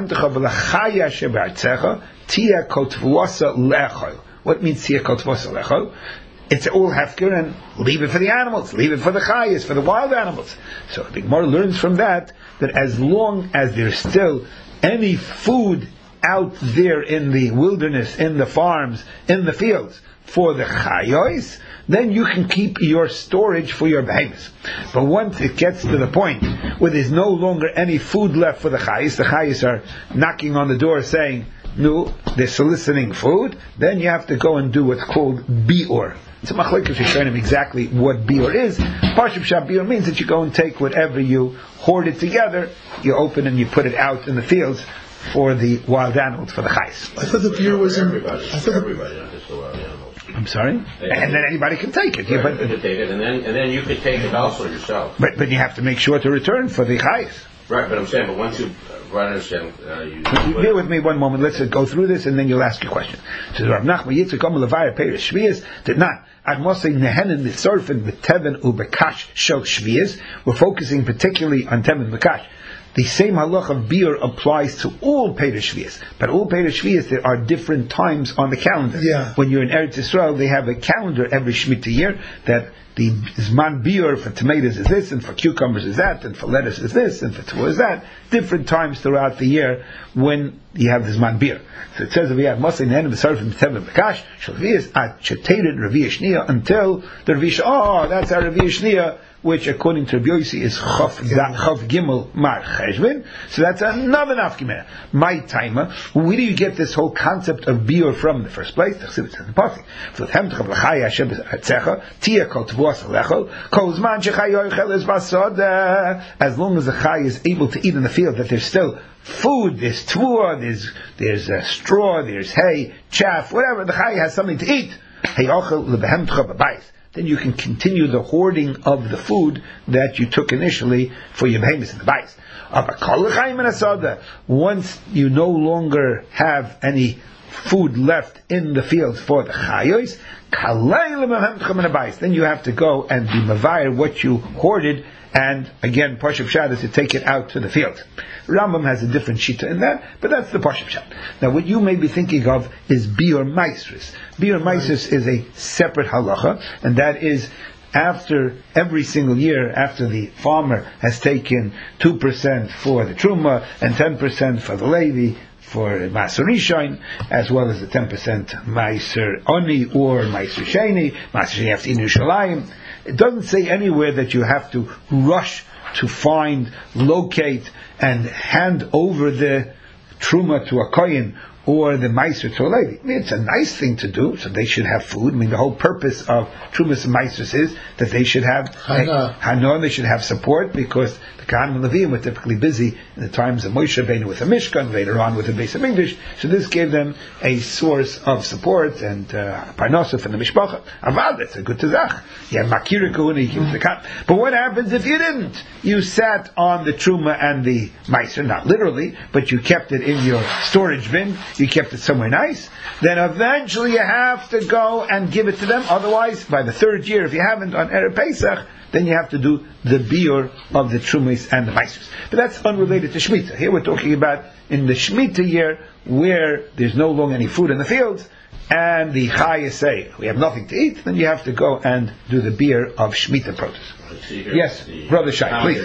[SPEAKER 1] what means tia kotvasa lechol? It's all hefker, and leave it for the animals, leave it for the chayas, for the wild animals. So the Gemara learns from that as long as there's still any food out there in the wilderness, in the farms, in the fields, for the chayos, then you can keep your storage for your behemoths. But once it gets to the point where there's no longer any food left for the chayos are knocking on the door saying, no, they're soliciting food, then you have to go and do what's called biur. It's a machlokes Rishonim exactly what biur is. Parshim Shab biur means that you go and take whatever you hoard it together, you open and you put it out in the fields for the wild animals, for the chayes.
[SPEAKER 2] I thought the beer was in...
[SPEAKER 3] Everybody, not just the wild animals.
[SPEAKER 1] I'm sorry? And then anybody can take it.
[SPEAKER 3] Right, but, you can take it, and then you can take it also yourself.
[SPEAKER 1] But you have to make sure to return for the chayes.
[SPEAKER 3] Right, but I'm saying, but once you... Right, understand.
[SPEAKER 1] Bear with me one moment. Let's go through this, and then you'll ask your question. So Rav Nachman Yitzchak Amar Levayir Perish Shvius did not. Ad Mosei Nehenen V'Sorfen V'Teven U'Bekash Shel Shvius. We're focusing particularly on Teven Bekash. The same halach of beer applies to all Perish Shvius, but all Perish Shvius there are different times on the calendar.
[SPEAKER 2] Yeah.
[SPEAKER 1] When you're in Eretz Yisrael, they have a calendar every Shemitah year that the Zman Beer for tomatoes is this, and for cucumbers is that, and for lettuce is this, and for tuah is that. Different times throughout the year when you have the Zman Beer. So it says that we have Mosei Nehenen V'Sorfen V'Teven Bekash Shvius at Cheteret Revi'ah Shniya until the Revi'ah. Oh, that's our Revi'ah Shniya, which according to Rabbi Yossi is Chof Gimel Mar Cheshvan. So that's another nafkimeh. My timer. Where do you get this whole concept of beer from in the first place? As long as the chay is able to eat in the field, that there's still food, there's tvua, there's straw, there's hay, chaff, whatever. The chay has something to eat. Then you can continue the hoarding of the food that you took initially for your behemoths in the bais. Once you no longer have any food left in the fields for the chayos, then you have to go and be mavayir what you hoarded, and again, Pashup Shad is to take it out to the field. Rambam has a different shita in that, but that's the Pashup Shad. Now, what you may be thinking of is biur maisris. Biur maisris is a separate halacha, and that is after every single year, after the farmer has taken 2% for the truma and 10% for the levi, for Maser Rishon, as well as the 10% Maser Oni or Maser Sheni. Maser Sheni after Yerushalayim. It doesn't say anywhere that you have to rush to find, locate, and hand over the Truma to a Kohen or the Meiser to a Levi. I mean, it's a nice thing to do, so they should have food. I mean, the whole purpose of Trumas and Meisers is that they should have Hana, they should have support, because the Kohanim and Leviim were typically busy in the times of Moshe Rabbeinu with the Mishkan, later on with the Beis HaMikdash, so this gave them a source of support and Parnosah from the Mishpacha. Avad, that's a good tazach. You have Makira Kahuna, you give the Kohanim. But what happens if you didn't? You sat on the Truma and the Meiser, not literally, but you kept it in your storage bin, you kept it somewhere nice, then eventually you have to go and give it to them. Otherwise, by the third year, if you haven't on Erev Pesach, then you have to do the biur of the Trumas and the Meisers. But that's unrelated to Shemitah. Here we're talking about in the Shemitah year, where there's no longer any food in the fields, and the Chayas say, we have nothing to eat, then you have to go and do the biur of Shemitah produce. Yes, Brother Shai, please.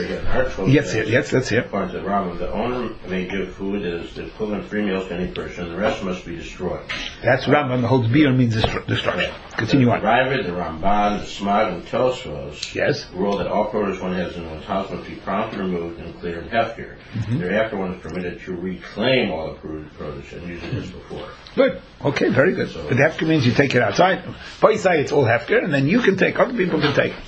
[SPEAKER 1] Yes, let's hear.
[SPEAKER 3] According to the Rambam, the owner may give food that is the equivalent 3 meals to any person, the rest must be destroyed.
[SPEAKER 1] That's Rambam, the whole biur means destruction. Continue on.
[SPEAKER 3] The Ravid, the Ramban, the Smag, and Tosfos rule that all produce one has in one's house must be promptly removed and cleared in hefker. Thereafter, one is permitted to reclaim all the produce and use it as before.
[SPEAKER 1] Good. Okay, very good. So, but hefker means you take it outside. Paisai, it's all hefker, and then you can take, other people can take.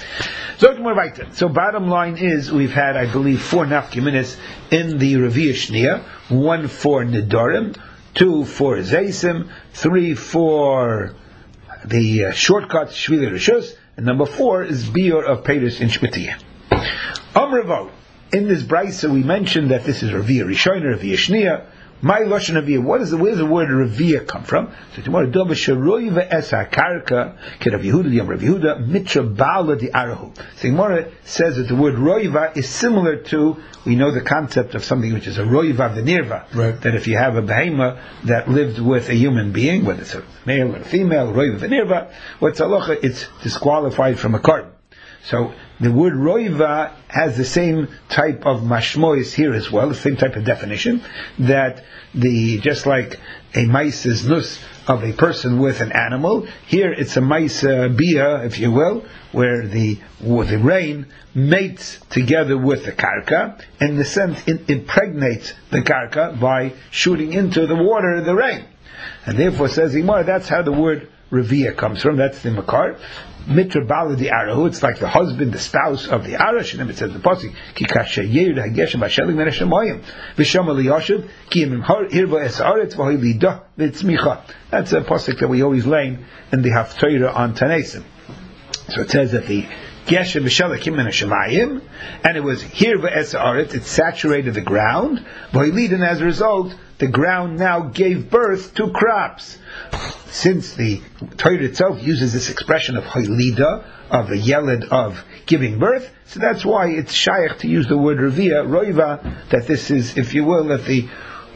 [SPEAKER 1] So bottom line is, we've had, I believe, 4 nafkiminis in the Revi'ah Shniya, 1 for Nidorim, 2 for Zeisim, 3 for the shortcut Shvili Rishus, and number 4 is biur of Peiros in Shmitiyah. Amravo, in this brisa we mentioned that this is Revi'ah Rishon, Revi'ah Shniya. My Lashon Revi'ah, where does the word Revi'ah come from? So tomorrow, Dova Sheroiva Esa Karka, Kerav Yehuda, Yom Rav Yehuda, Mitra Bala di Arahu. So Gemara says that the word Roiva is similar to, we know the concept of something which is a Roiva v'nirva, right. That if you have a behema that lived with a human being, whether it's a male or a female, Roiva v'nirva, what's halacha, it's disqualified from a carbon. So the word roiva has the same type of mashmois here as well, the same type of definition, that just like a mice is nus of a person with an animal, here it's a mice bia, if you will, where the rain mates together with the karka, in the sense it impregnates the karka by shooting into the water the rain. And therefore, says Gemara, that's how the word Revi'ah comes from. That's the makar. Mitra Bala di Arahu. It's like the husband, the spouse of the Arash. And it says the pasuk, Ki kasher yeir hageshem b'shelik nereshamayim v'sham eliyashiv ki yemim hirva es haaretz v'hoy lidah v'tzmicha. That's a pasuk that we always learn in the Haftarah on Tanesim. So it says that the Geshem v'shelik himen hashamayim, and it was hirva es haaretz. It saturated the ground. V'hoy lidah, and as a result, the ground now gave birth to crops. Since the Torah itself uses this expression of hoylida, of the yeled of giving birth, so that's why it's shaykh to use the word revi'ah, roiva, that this is, if you will, that the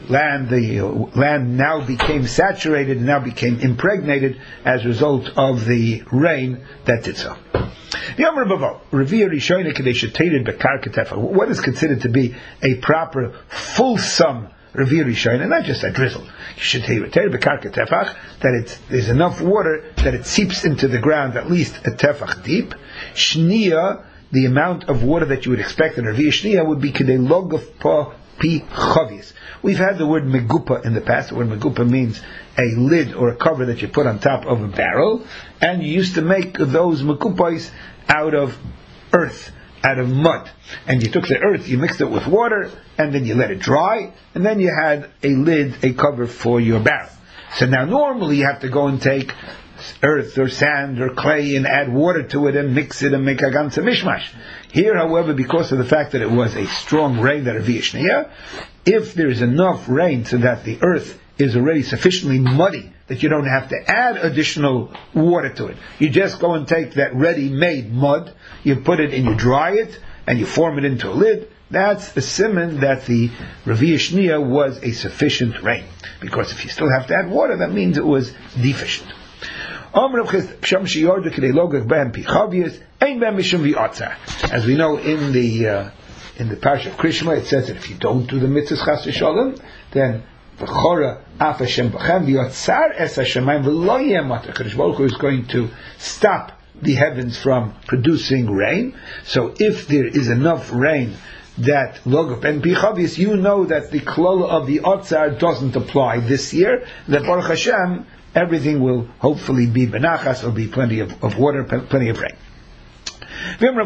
[SPEAKER 1] land now became saturated, now became impregnated as a result of the rain that did so. What is considered to be a proper, fulsome Revi'ah Rishon, and not just a drizzle. You should that there's enough water that it seeps into the ground at least a tefach deep. Shniya, the amount of water that you would expect in Revi'ah Shniya would be kedei logav pa pi chavis. We've had the word megupa in the past. The word megupa means a lid or a cover that you put on top of a barrel, and you used to make those megupais out of earth, out of mud, and you took the earth, you mixed it with water, and then you let it dry, and then you had a lid, a cover for your barrel. So now normally you have to go and take earth or sand or clay and add water to it and mix it and make a ganze mishmash. Here, however, because of the fact that it was a strong rain that Revi'ah Shniya, if there is enough rain so that the earth is already sufficiently muddy that you don't have to add additional water to it. You just go and take that ready-made mud, you put it and you dry it, and you form it into a lid. That's a siman that the Revi'ah Shniya was a sufficient rain. Because if you still have to add water, that means it was deficient. As we know in the Parsha of Krishma, it says that if you don't do the mitzvahs chas v'shalom, then v'chora af Hashem b'chem v'yotzar es hashemayim v'lo yeh matar. Kadosh Baruch Hu is going to stop the heavens from producing rain. So if there is enough rain that logop and pichavius, you know that the klala of the otzar doesn't apply this year. That Baruch Hashem, everything will hopefully be benachas, will be plenty of water, plenty of rain. Now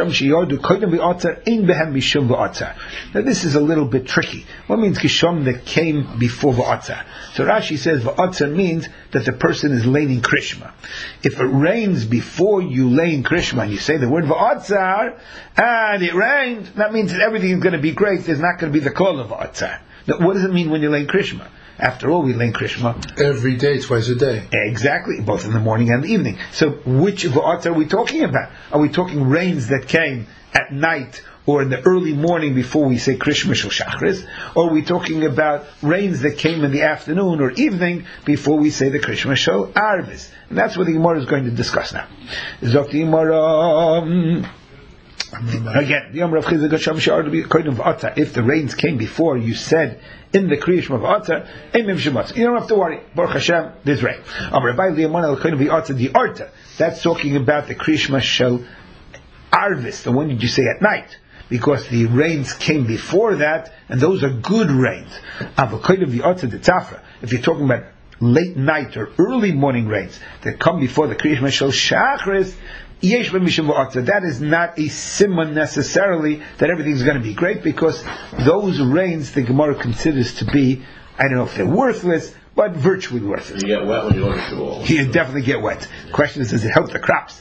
[SPEAKER 1] this is a little bit tricky. What means kisham that came before v'atzar? So Rashi says v'atzar means that the person is laying krishma. If it rains before you lay in krishma and you say the word v'atzar and it rained, that means that everything is going to be great. There's not going to be the call of v'atzar. Now, what does it mean when you lay in krishma? After all, we lay in krishma
[SPEAKER 2] every day, twice a day.
[SPEAKER 1] Exactly, both in the morning and the evening. So, which v'atzar are we talking about? Are we talking rains that came at night or in the early morning before we say krishma shel shachris? Or are we talking about rains that came in the afternoon or evening before we say the krishma shel arvis? And that's what the Gemara is going to discuss now. Zok the Gemara. Again, the Amr of Chizah Gasham Sha'ar to be according to V'atzar. If the rains came before you said in the Kriyashma of V'atzar, Eimim Shematz. You don't have to worry. Baruch Hashem, there's rain. Amr Rabbi Liyaman according to V'atzar, the Arta. That's talking about the Kriyashma Shel Arvis, the one you say at night. Because the rains came before that, and those are good rains. According to V'atzar the Tzafra, if you're talking about late night or early morning rains that come before the Kriyashma Shel Shachris, that is not a simon necessarily that everything's going to be great, because those rains the Gemara considers to be, I don't know if they're worthless, but virtually worthless.
[SPEAKER 3] You get wet when you go to shul.
[SPEAKER 1] You definitely get wet. The question is, does it help the crops?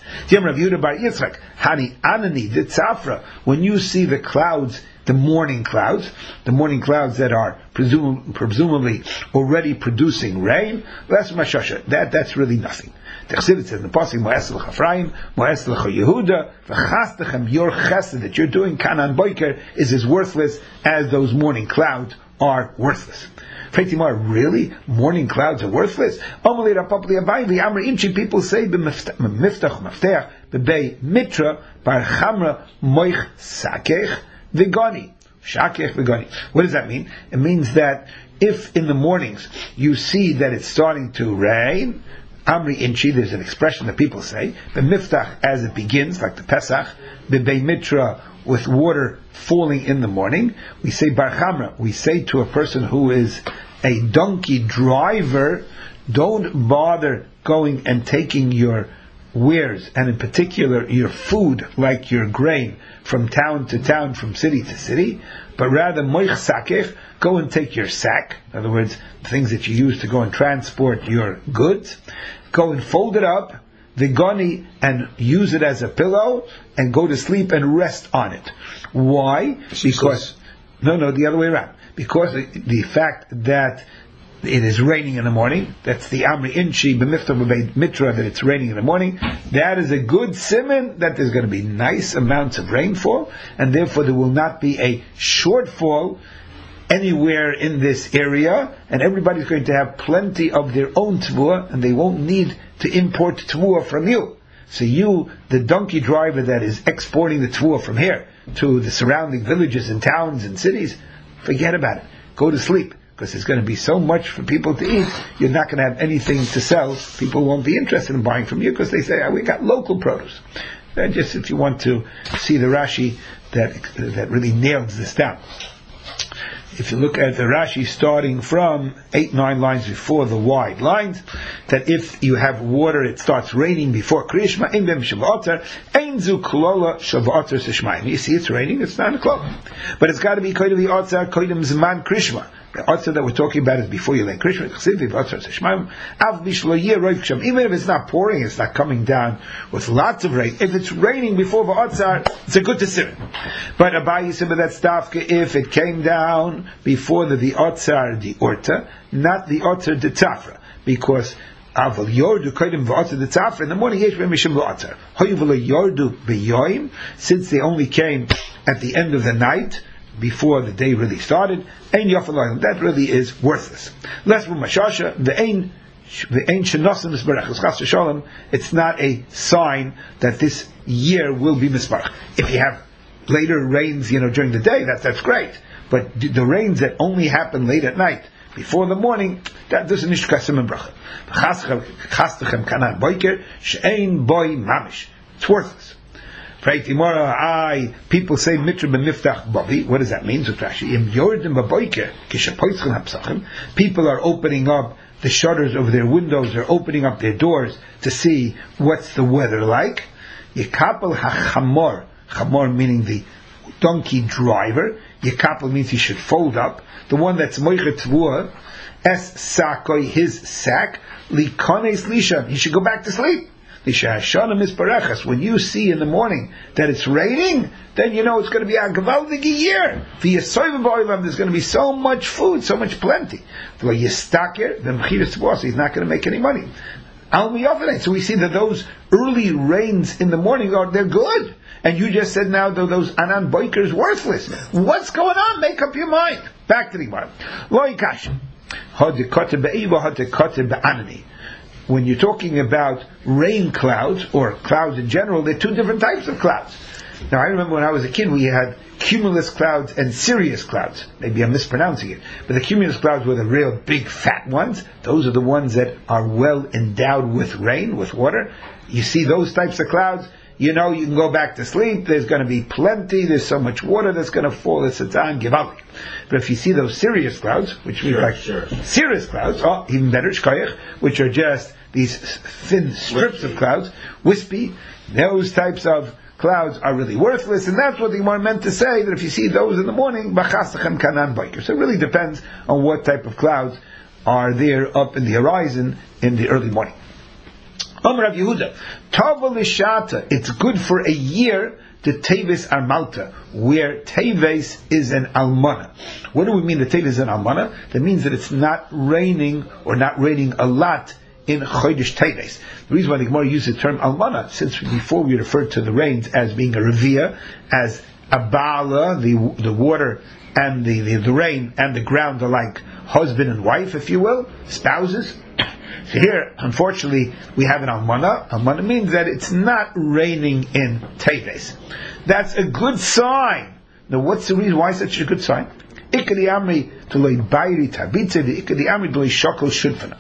[SPEAKER 1] When you see the clouds, the morning clouds that are presumably already producing rain, that's really nothing. The Chassidus says in the Pasuk, Mo'es l'cha Ephraim, Mo'es l'cha Yehuda, v'chastechem, your chesed that you're doing, Kanan Boiker, is as worthless as those morning clouds are worthless. Really? Morning clouds are worthless? People say, b'miftach mafteach, b'bei mitra, bar chamra, moich sakech, v'gani. Shakech v'gani. What does that mean? It means that if in the mornings you see that it's starting to rain, Amri Inchi, there's an expression that people say, the miftach as it begins, like the Pesach, the Bei Mitra, with water falling in the morning. We say Bar Chamra, we say to a person who is a donkey driver, don't bother going and taking your wares, and in particular your food, like your grain, from town to town, from city to city, but rather moich sakech, go and take your sack, in other words, the things that you use to go and transport your goods, go and fold it up, v'gani, and use it as a pillow, and go to sleep and rest on it. Why? Because, the other way around. Because the fact that it is raining in the morning, that's the Amri Inchi, b'miftah b'beit mitra, that it's raining in the morning, that is a good siman that there's going to be nice amounts of rainfall, and therefore there will not be a shortfall anywhere in this area, and everybody's going to have plenty of their own tevuah, and they won't need to import tevuah from you. So you, the donkey driver that is exporting the tevuah from here to the surrounding villages and towns and cities, forget about it. Go to sleep, because there's going to be so much for people to eat, you're not going to have anything to sell. People won't be interested in buying from you, because they say, we got local produce. And just if you want to see the Rashi that really nails this down. If you look at the Rashi starting from 8-9 lines before the wide lines, that if you have water, it starts raining before Kriyashma, ein bem shav'atar, ein zu klola shav'atar sishmayim. You see it's raining, it's not a klola. But it's got to be koydem v'atzar, koydem zman Kriyashma. The Otzar that we're talking about is before you lay Krishma. Even if it's not pouring, it's not coming down with lots of rain. If it's raining before the Otzar, it's a good decision. But Abaye said that's dafka if it came down before the Otzar the Orta, not the Otzar the Tzafra, because Aval Yordu Kaidim v'Otzar the Tzafra in the morning Yesh Mishim v'Otzar. Hoyuvla Yordu b'Yoyim, since they only came at the end of the night before the day really started, Ein Yofalayim, that really is worthless. Less Mashasha, the Ein Shenosim Misbarach, Chas Shalom, it's not a sign that this year will be Misbarach. If you have later rains, during the day, that's great. But the rains that only happen late at night, before the morning, that doesn't nishkasim and bracha. Chastachem kanan boiker she'ein boy mamish. It's worthless. People say mitra b'miftach bavi. What does that mean? People are opening up the shutters of their windows. They're opening up their doors to see what's the weather like. Yekapel hachamor. Chamor meaning the donkey driver. Yekapel means he should fold up. The one that's moicher tvua, es sakoi, his sack, likones lishan, he should go back to sleep. When you see in the morning that it's raining, then you know it's going to be a gewaldige year. There's going to be so much food, so much plenty. He's not going to make any money. So we see that those early rains in the morning they're good. And you just said now that those Anan Boiker is worthless. What's going on? Make up your mind. Back to the Gemara. When you're talking about rain clouds, or clouds in general, there are two different types of clouds. Now I remember when I was a kid we had cumulus clouds and cirrus clouds. Maybe I'm mispronouncing it. But the cumulus clouds were the real big fat ones. Those are the ones that are well endowed with rain, with water. You see those types of clouds, you can go back to sleep. There's going to be plenty. There's so much water that's going to fall. It's a time givalik. But if you see those cirrus clouds, which means cirrus clouds, even better, shkoyach, which are just these thin strips of clouds, wispy, those types of clouds are really worthless, and that's what the Gemara meant to say, that if you see those in the morning, b'chastachem kanan boiker. So it really depends on what type of clouds are there up in the horizon in the early morning. Rav Yehuda, Tava l'shata, it's good for a year to Teves Armalta, where Teves is an almana. What do we mean that Teves is an almana? That means that it's not raining, or not raining a lot in Chodesh Teves. The reason why the Gemara uses the term almana, since before we referred to the rains as being a revia, as a bala, the water and the rain and the ground are like husband and wife, if you will, spouses. So here, unfortunately, we have an almana. Almana means that it's not raining in Teves. That's a good sign. Now, what's the reason? Why is such a good sign? Ikadi amri to loy bayri tarbitze, the ikadi amri to loy shokol shudfana.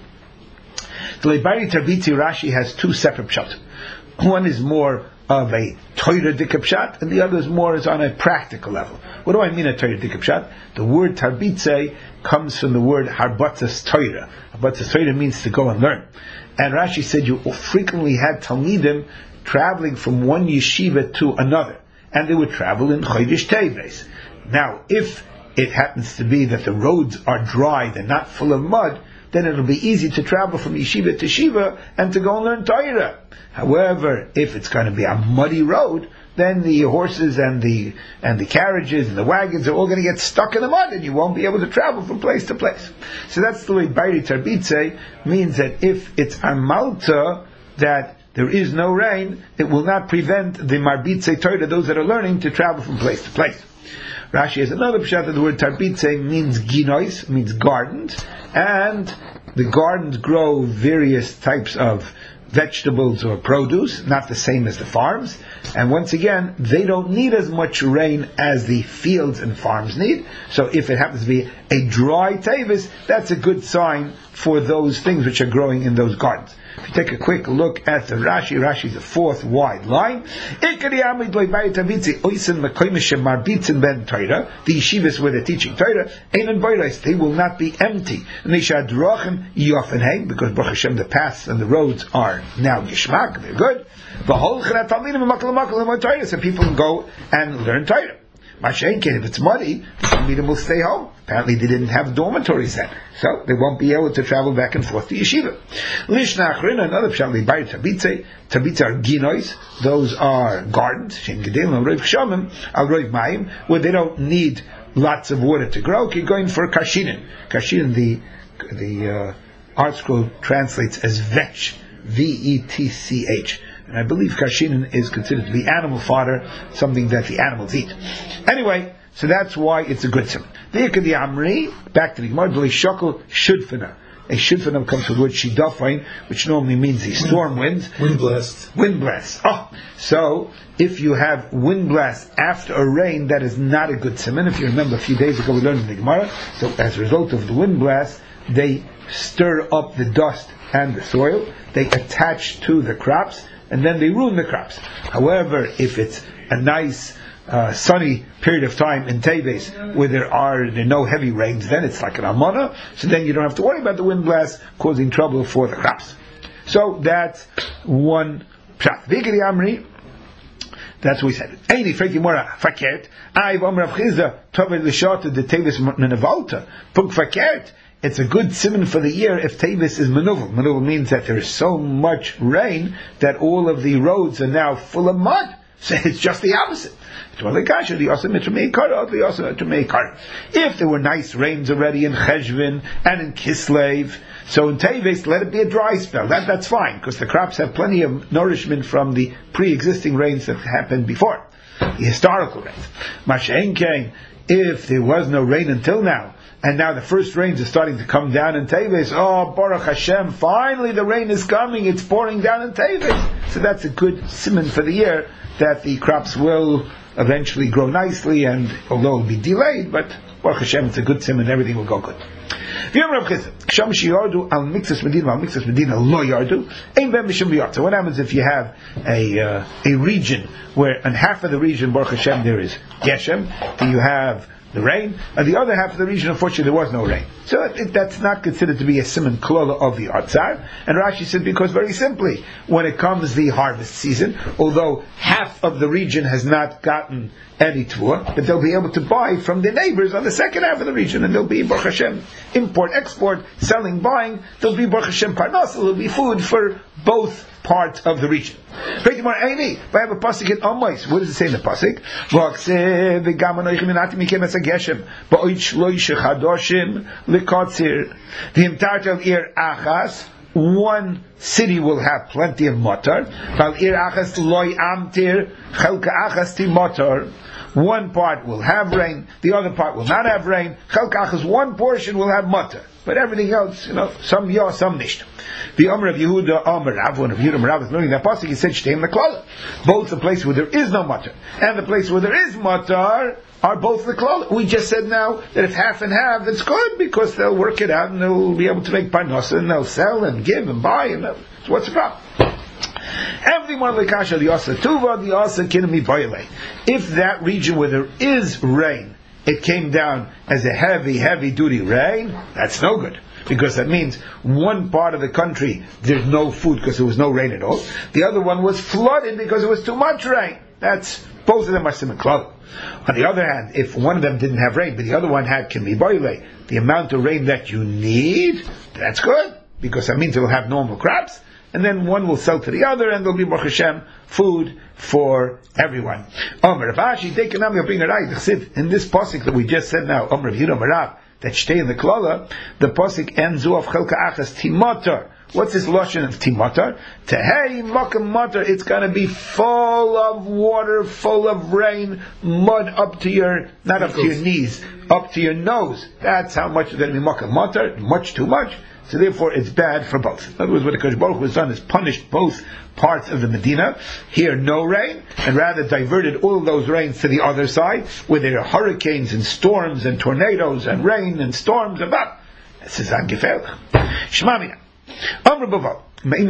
[SPEAKER 1] The loy bayri tarbitze, Rashi has two separate pshat. One is more of a Torah dika pshat, and the other is on a practical level. What do I mean a Torah dika pshat? The word tarbitze comes from the word harbatzas Torah. Harbatzas Torah means to go and learn. And Rashi said you frequently had Talmidim traveling from one yeshiva to another, and they would travel in Chodesh Teves. Now, if it happens to be that the roads are dry, they're not full of mud, then it'll be easy to travel from yeshiva to yeshiva and to go and learn Torah. However, if it's going to be a muddy road, then the horses and the carriages and the wagons are all going to get stuck in the mud, and you won't be able to travel from place to place. So that's the way Bayri Tarbitze means, that if it's Armalta, that there is no rain, it will not prevent the Marbitze Torah, those that are learning, to travel from place to place. Rashi has another pshat that the word Tarbitze means ginois, means gardens, and the gardens grow various types of vegetables or produce, not the same as the farms, and once again, they don't need as much rain as the fields and farms need. So if it happens to be a dry Tevis, that's a good sign for those things which are growing in those gardens. If you take a quick look at the Rashi is the fourth wide line. The yeshivas where they're teaching Torah, they will not be empty. Because Baruch Hashem, the paths and the roads are now Gishmak, they're good. So people can go and learn Torah. Mashenkin, if it's muddy, the Talmidim will stay home. Apparently they didn't have dormitories then, so they won't be able to travel back and forth to yeshiva. Lishna Achrina, another pshat, Lebayir Tabitze. Tabitze are ginois, those are gardens, Shem Gedelim, Al Roiv Shomim, Al Roiv Mayim, where they don't need lots of water to grow. Keep going for Kashinin. Kashinin, the art scroll translates as vetch, vetch. And I believe kashinin is considered to be animal fodder, something that the animals eat. Anyway, so that's why it's a good simon. The Amri, back to the Gemara, Shokol Shudfana. A Shudfana comes from the word Shidafain, which normally means the storm winds.
[SPEAKER 2] Wind blast.
[SPEAKER 1] Wind blast. Oh, so if you have wind blast after a rain, that is not a good simon. If you remember a few days ago we learned in the Gemara, so as a result of the wind blast, they stir up the dust and the soil, they attach to the crops, and then they ruin the crops. However, if it's a nice sunny period of time in Teves where there are no heavy rains, then it's like an almana, so then you don't have to worry about the wind blast causing trouble for the crops. So that's one pshat. Vigri Amri, that's what we said. Eini freki mora fakert. I've Rav Chizda tovel l'shata de Teves menevalta. Puk fakert. It's a good simon for the year if Tevis is manuvel. Manuvel means that there is so much rain that all of the roads are now full of mud. So it's just the opposite. If there were nice rains already in Cheshvan and in Kislev, so in Tevis, let it be a dry spell. That's fine, because the crops have plenty of nourishment from the pre-existing rains that happened before, the historical rains. Masha'enkein, if there was no rain until now, and now the first rains are starting to come down in Teves. Oh, Baruch Hashem, finally the rain is coming, it's pouring down in Teves. So that's a good simon for the year, that the crops will eventually grow nicely, and although it will be delayed, but Baruch Hashem, it's a good simon, everything will go good. So what happens if you have a region where, in half of the region, Baruch Hashem, there is Geshem, and you have the rain, and the other half of the region, unfortunately, there was no rain. So that's not considered to be a siman klola of the Atzar. And Rashi said, because very simply, when it comes the harvest season, although half of the region has not gotten any tvua, but they'll be able to buy from their neighbors on the second half of the region, and there'll be Baruch Hashem import, export, selling, buying. There'll be Baruch Hashem parnas. There'll be food for both parts of the region. But I have a pasuk in Amos. What does it say in the pasuk? The entirety of Ir Achas, one city will have plenty of matar. One part will have rain, the other part will not have rain. One portion will have matar, but everything else, some ya, some nicht. The Omer of Yehuda, Omer Rav, when Yehuda Rav is learning that pasuk, he said, "Shteim leklala." Both the place where there is no matar and the place where there is matar are both the klala. We just said now that if half and half, that's good, because they'll work it out and they'll be able to make parnasa and they'll sell and give and buy, and so what's the problem? Everyone lekasha the asa tuva the asa kinami boile. If that region where there is rain, it came down as a heavy duty rain, that's no good. Because that means one part of the country there's no food because there was no rain at all. The other one was flooded because it was too much rain. That's both of them are siman klal. On the other hand, if one of them didn't have rain but the other one had kinmi boile, the amount of rain that you need, that's good, because that means it will have normal crops. And then one will sell to the other, and there'll be Baruch Hashem food for everyone. Omer Rashi, Dekanam bring a right. In this pasuk that we just said now, Omer Yehuda Marav, that stay in the klala, the pasuk ends off Chelka Achas Timotar. What's this lashon of Timotar? Tehei Makam Matar. It's going to be full of water, full of rain, mud up to your, not up to your knees, up to your nose. That's how much is going to be Makam Matar. Much too much. So therefore it's bad for both. In other words, what the Kodesh Baruch Hu has done is punished both parts of the Medina. Here no rain, and rather diverted all of those rains to the other side, where there are hurricanes and storms and tornadoes and rain and storms and that. This is angefel. Shmamina. Amr Baval.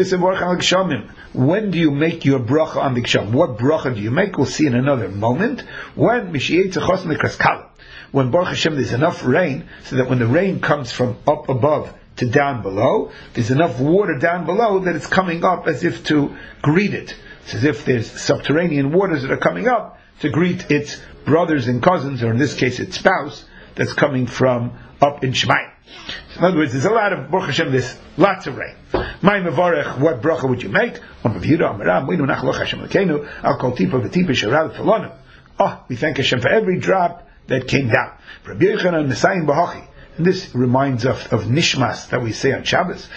[SPEAKER 1] When do you make your bracha on the Gsham? What bracha do you make? We'll see in another moment. When Baruch Hashem there's enough rain, so that when the rain comes from up above to down below, there's enough water down below that it's coming up as if to greet it. It's as if there's subterranean waters that are coming up to greet its brothers and cousins, or in this case its spouse, that's coming from up in Shemayim. So in other words, there's a lot of, Baruch Hashem, there's lots of rain. My mevarech, what bracha would you make? Oh, we thank Hashem for every drop that came down. And this reminds us of Nishmas that we say on Shabbos.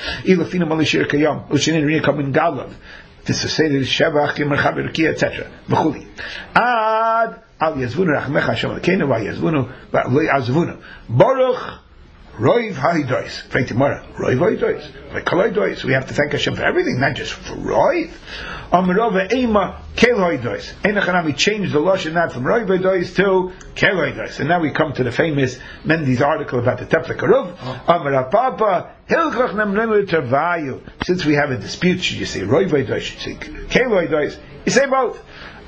[SPEAKER 1] This is say the Shevach, Yemerchaber, Ki, etc. V'chuli. Ad al yazvunu rachmecha Hashem Elokeinu v'yazvunu v'lo yazvunu. Baruch Roiv Ha'idois. Frank tomorrow. Roiv Ha'idois. V'kol we have to thank Hashem for everything, not just for Roiv. Amarova Eima Kel Ha'idois. Einachanami changed the lashon not from Roiv Ha'idois to Kel Ha'idois. And now we come to the famous Mendy's article about the Tefla Karuv. Amarapapa Hilchach Nemnenu Tervayu. Since we have a dispute, should you say Roiv Ha'idois? Should you say Kel Ha'idois? You say both.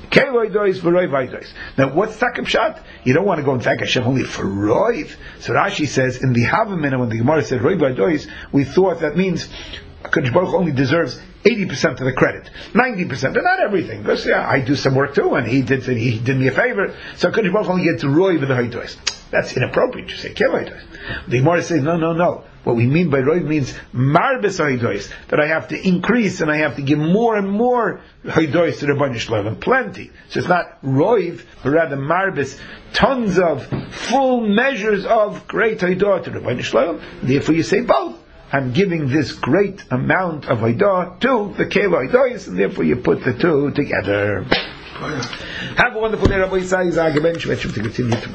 [SPEAKER 1] Now, what's Takab Shat? You don't want to go and thank Hashem only for Roiv. So Rashi says in the Havamina, when the Gemara said Roiv Vaydois, we thought that means HaKadosh Baruch Hu only deserves 80% of the credit, 90%, and not everything. Because I do some work too, and he did me a favor. So HaKadosh Baruch Hu only gets Roiv of the Vaydois. That's inappropriate. You say Kel Vaydois. The Gemara says no. What we mean by Roiv means Marbis Haidois, that I have to increase and I have to give more and more Haidois to the Rebbeinu Shalom, plenty. So it's not Roiv, but rather Marbis, tons of full measures of great Haidoah to the Rebbeinu Shalom. Therefore you say both. I'm giving this great amount of Haidoah to the Kelo Haidois, and therefore you put the two together. Have a wonderful day, Rabbi Yisai Zagebench, to continue tomorrow.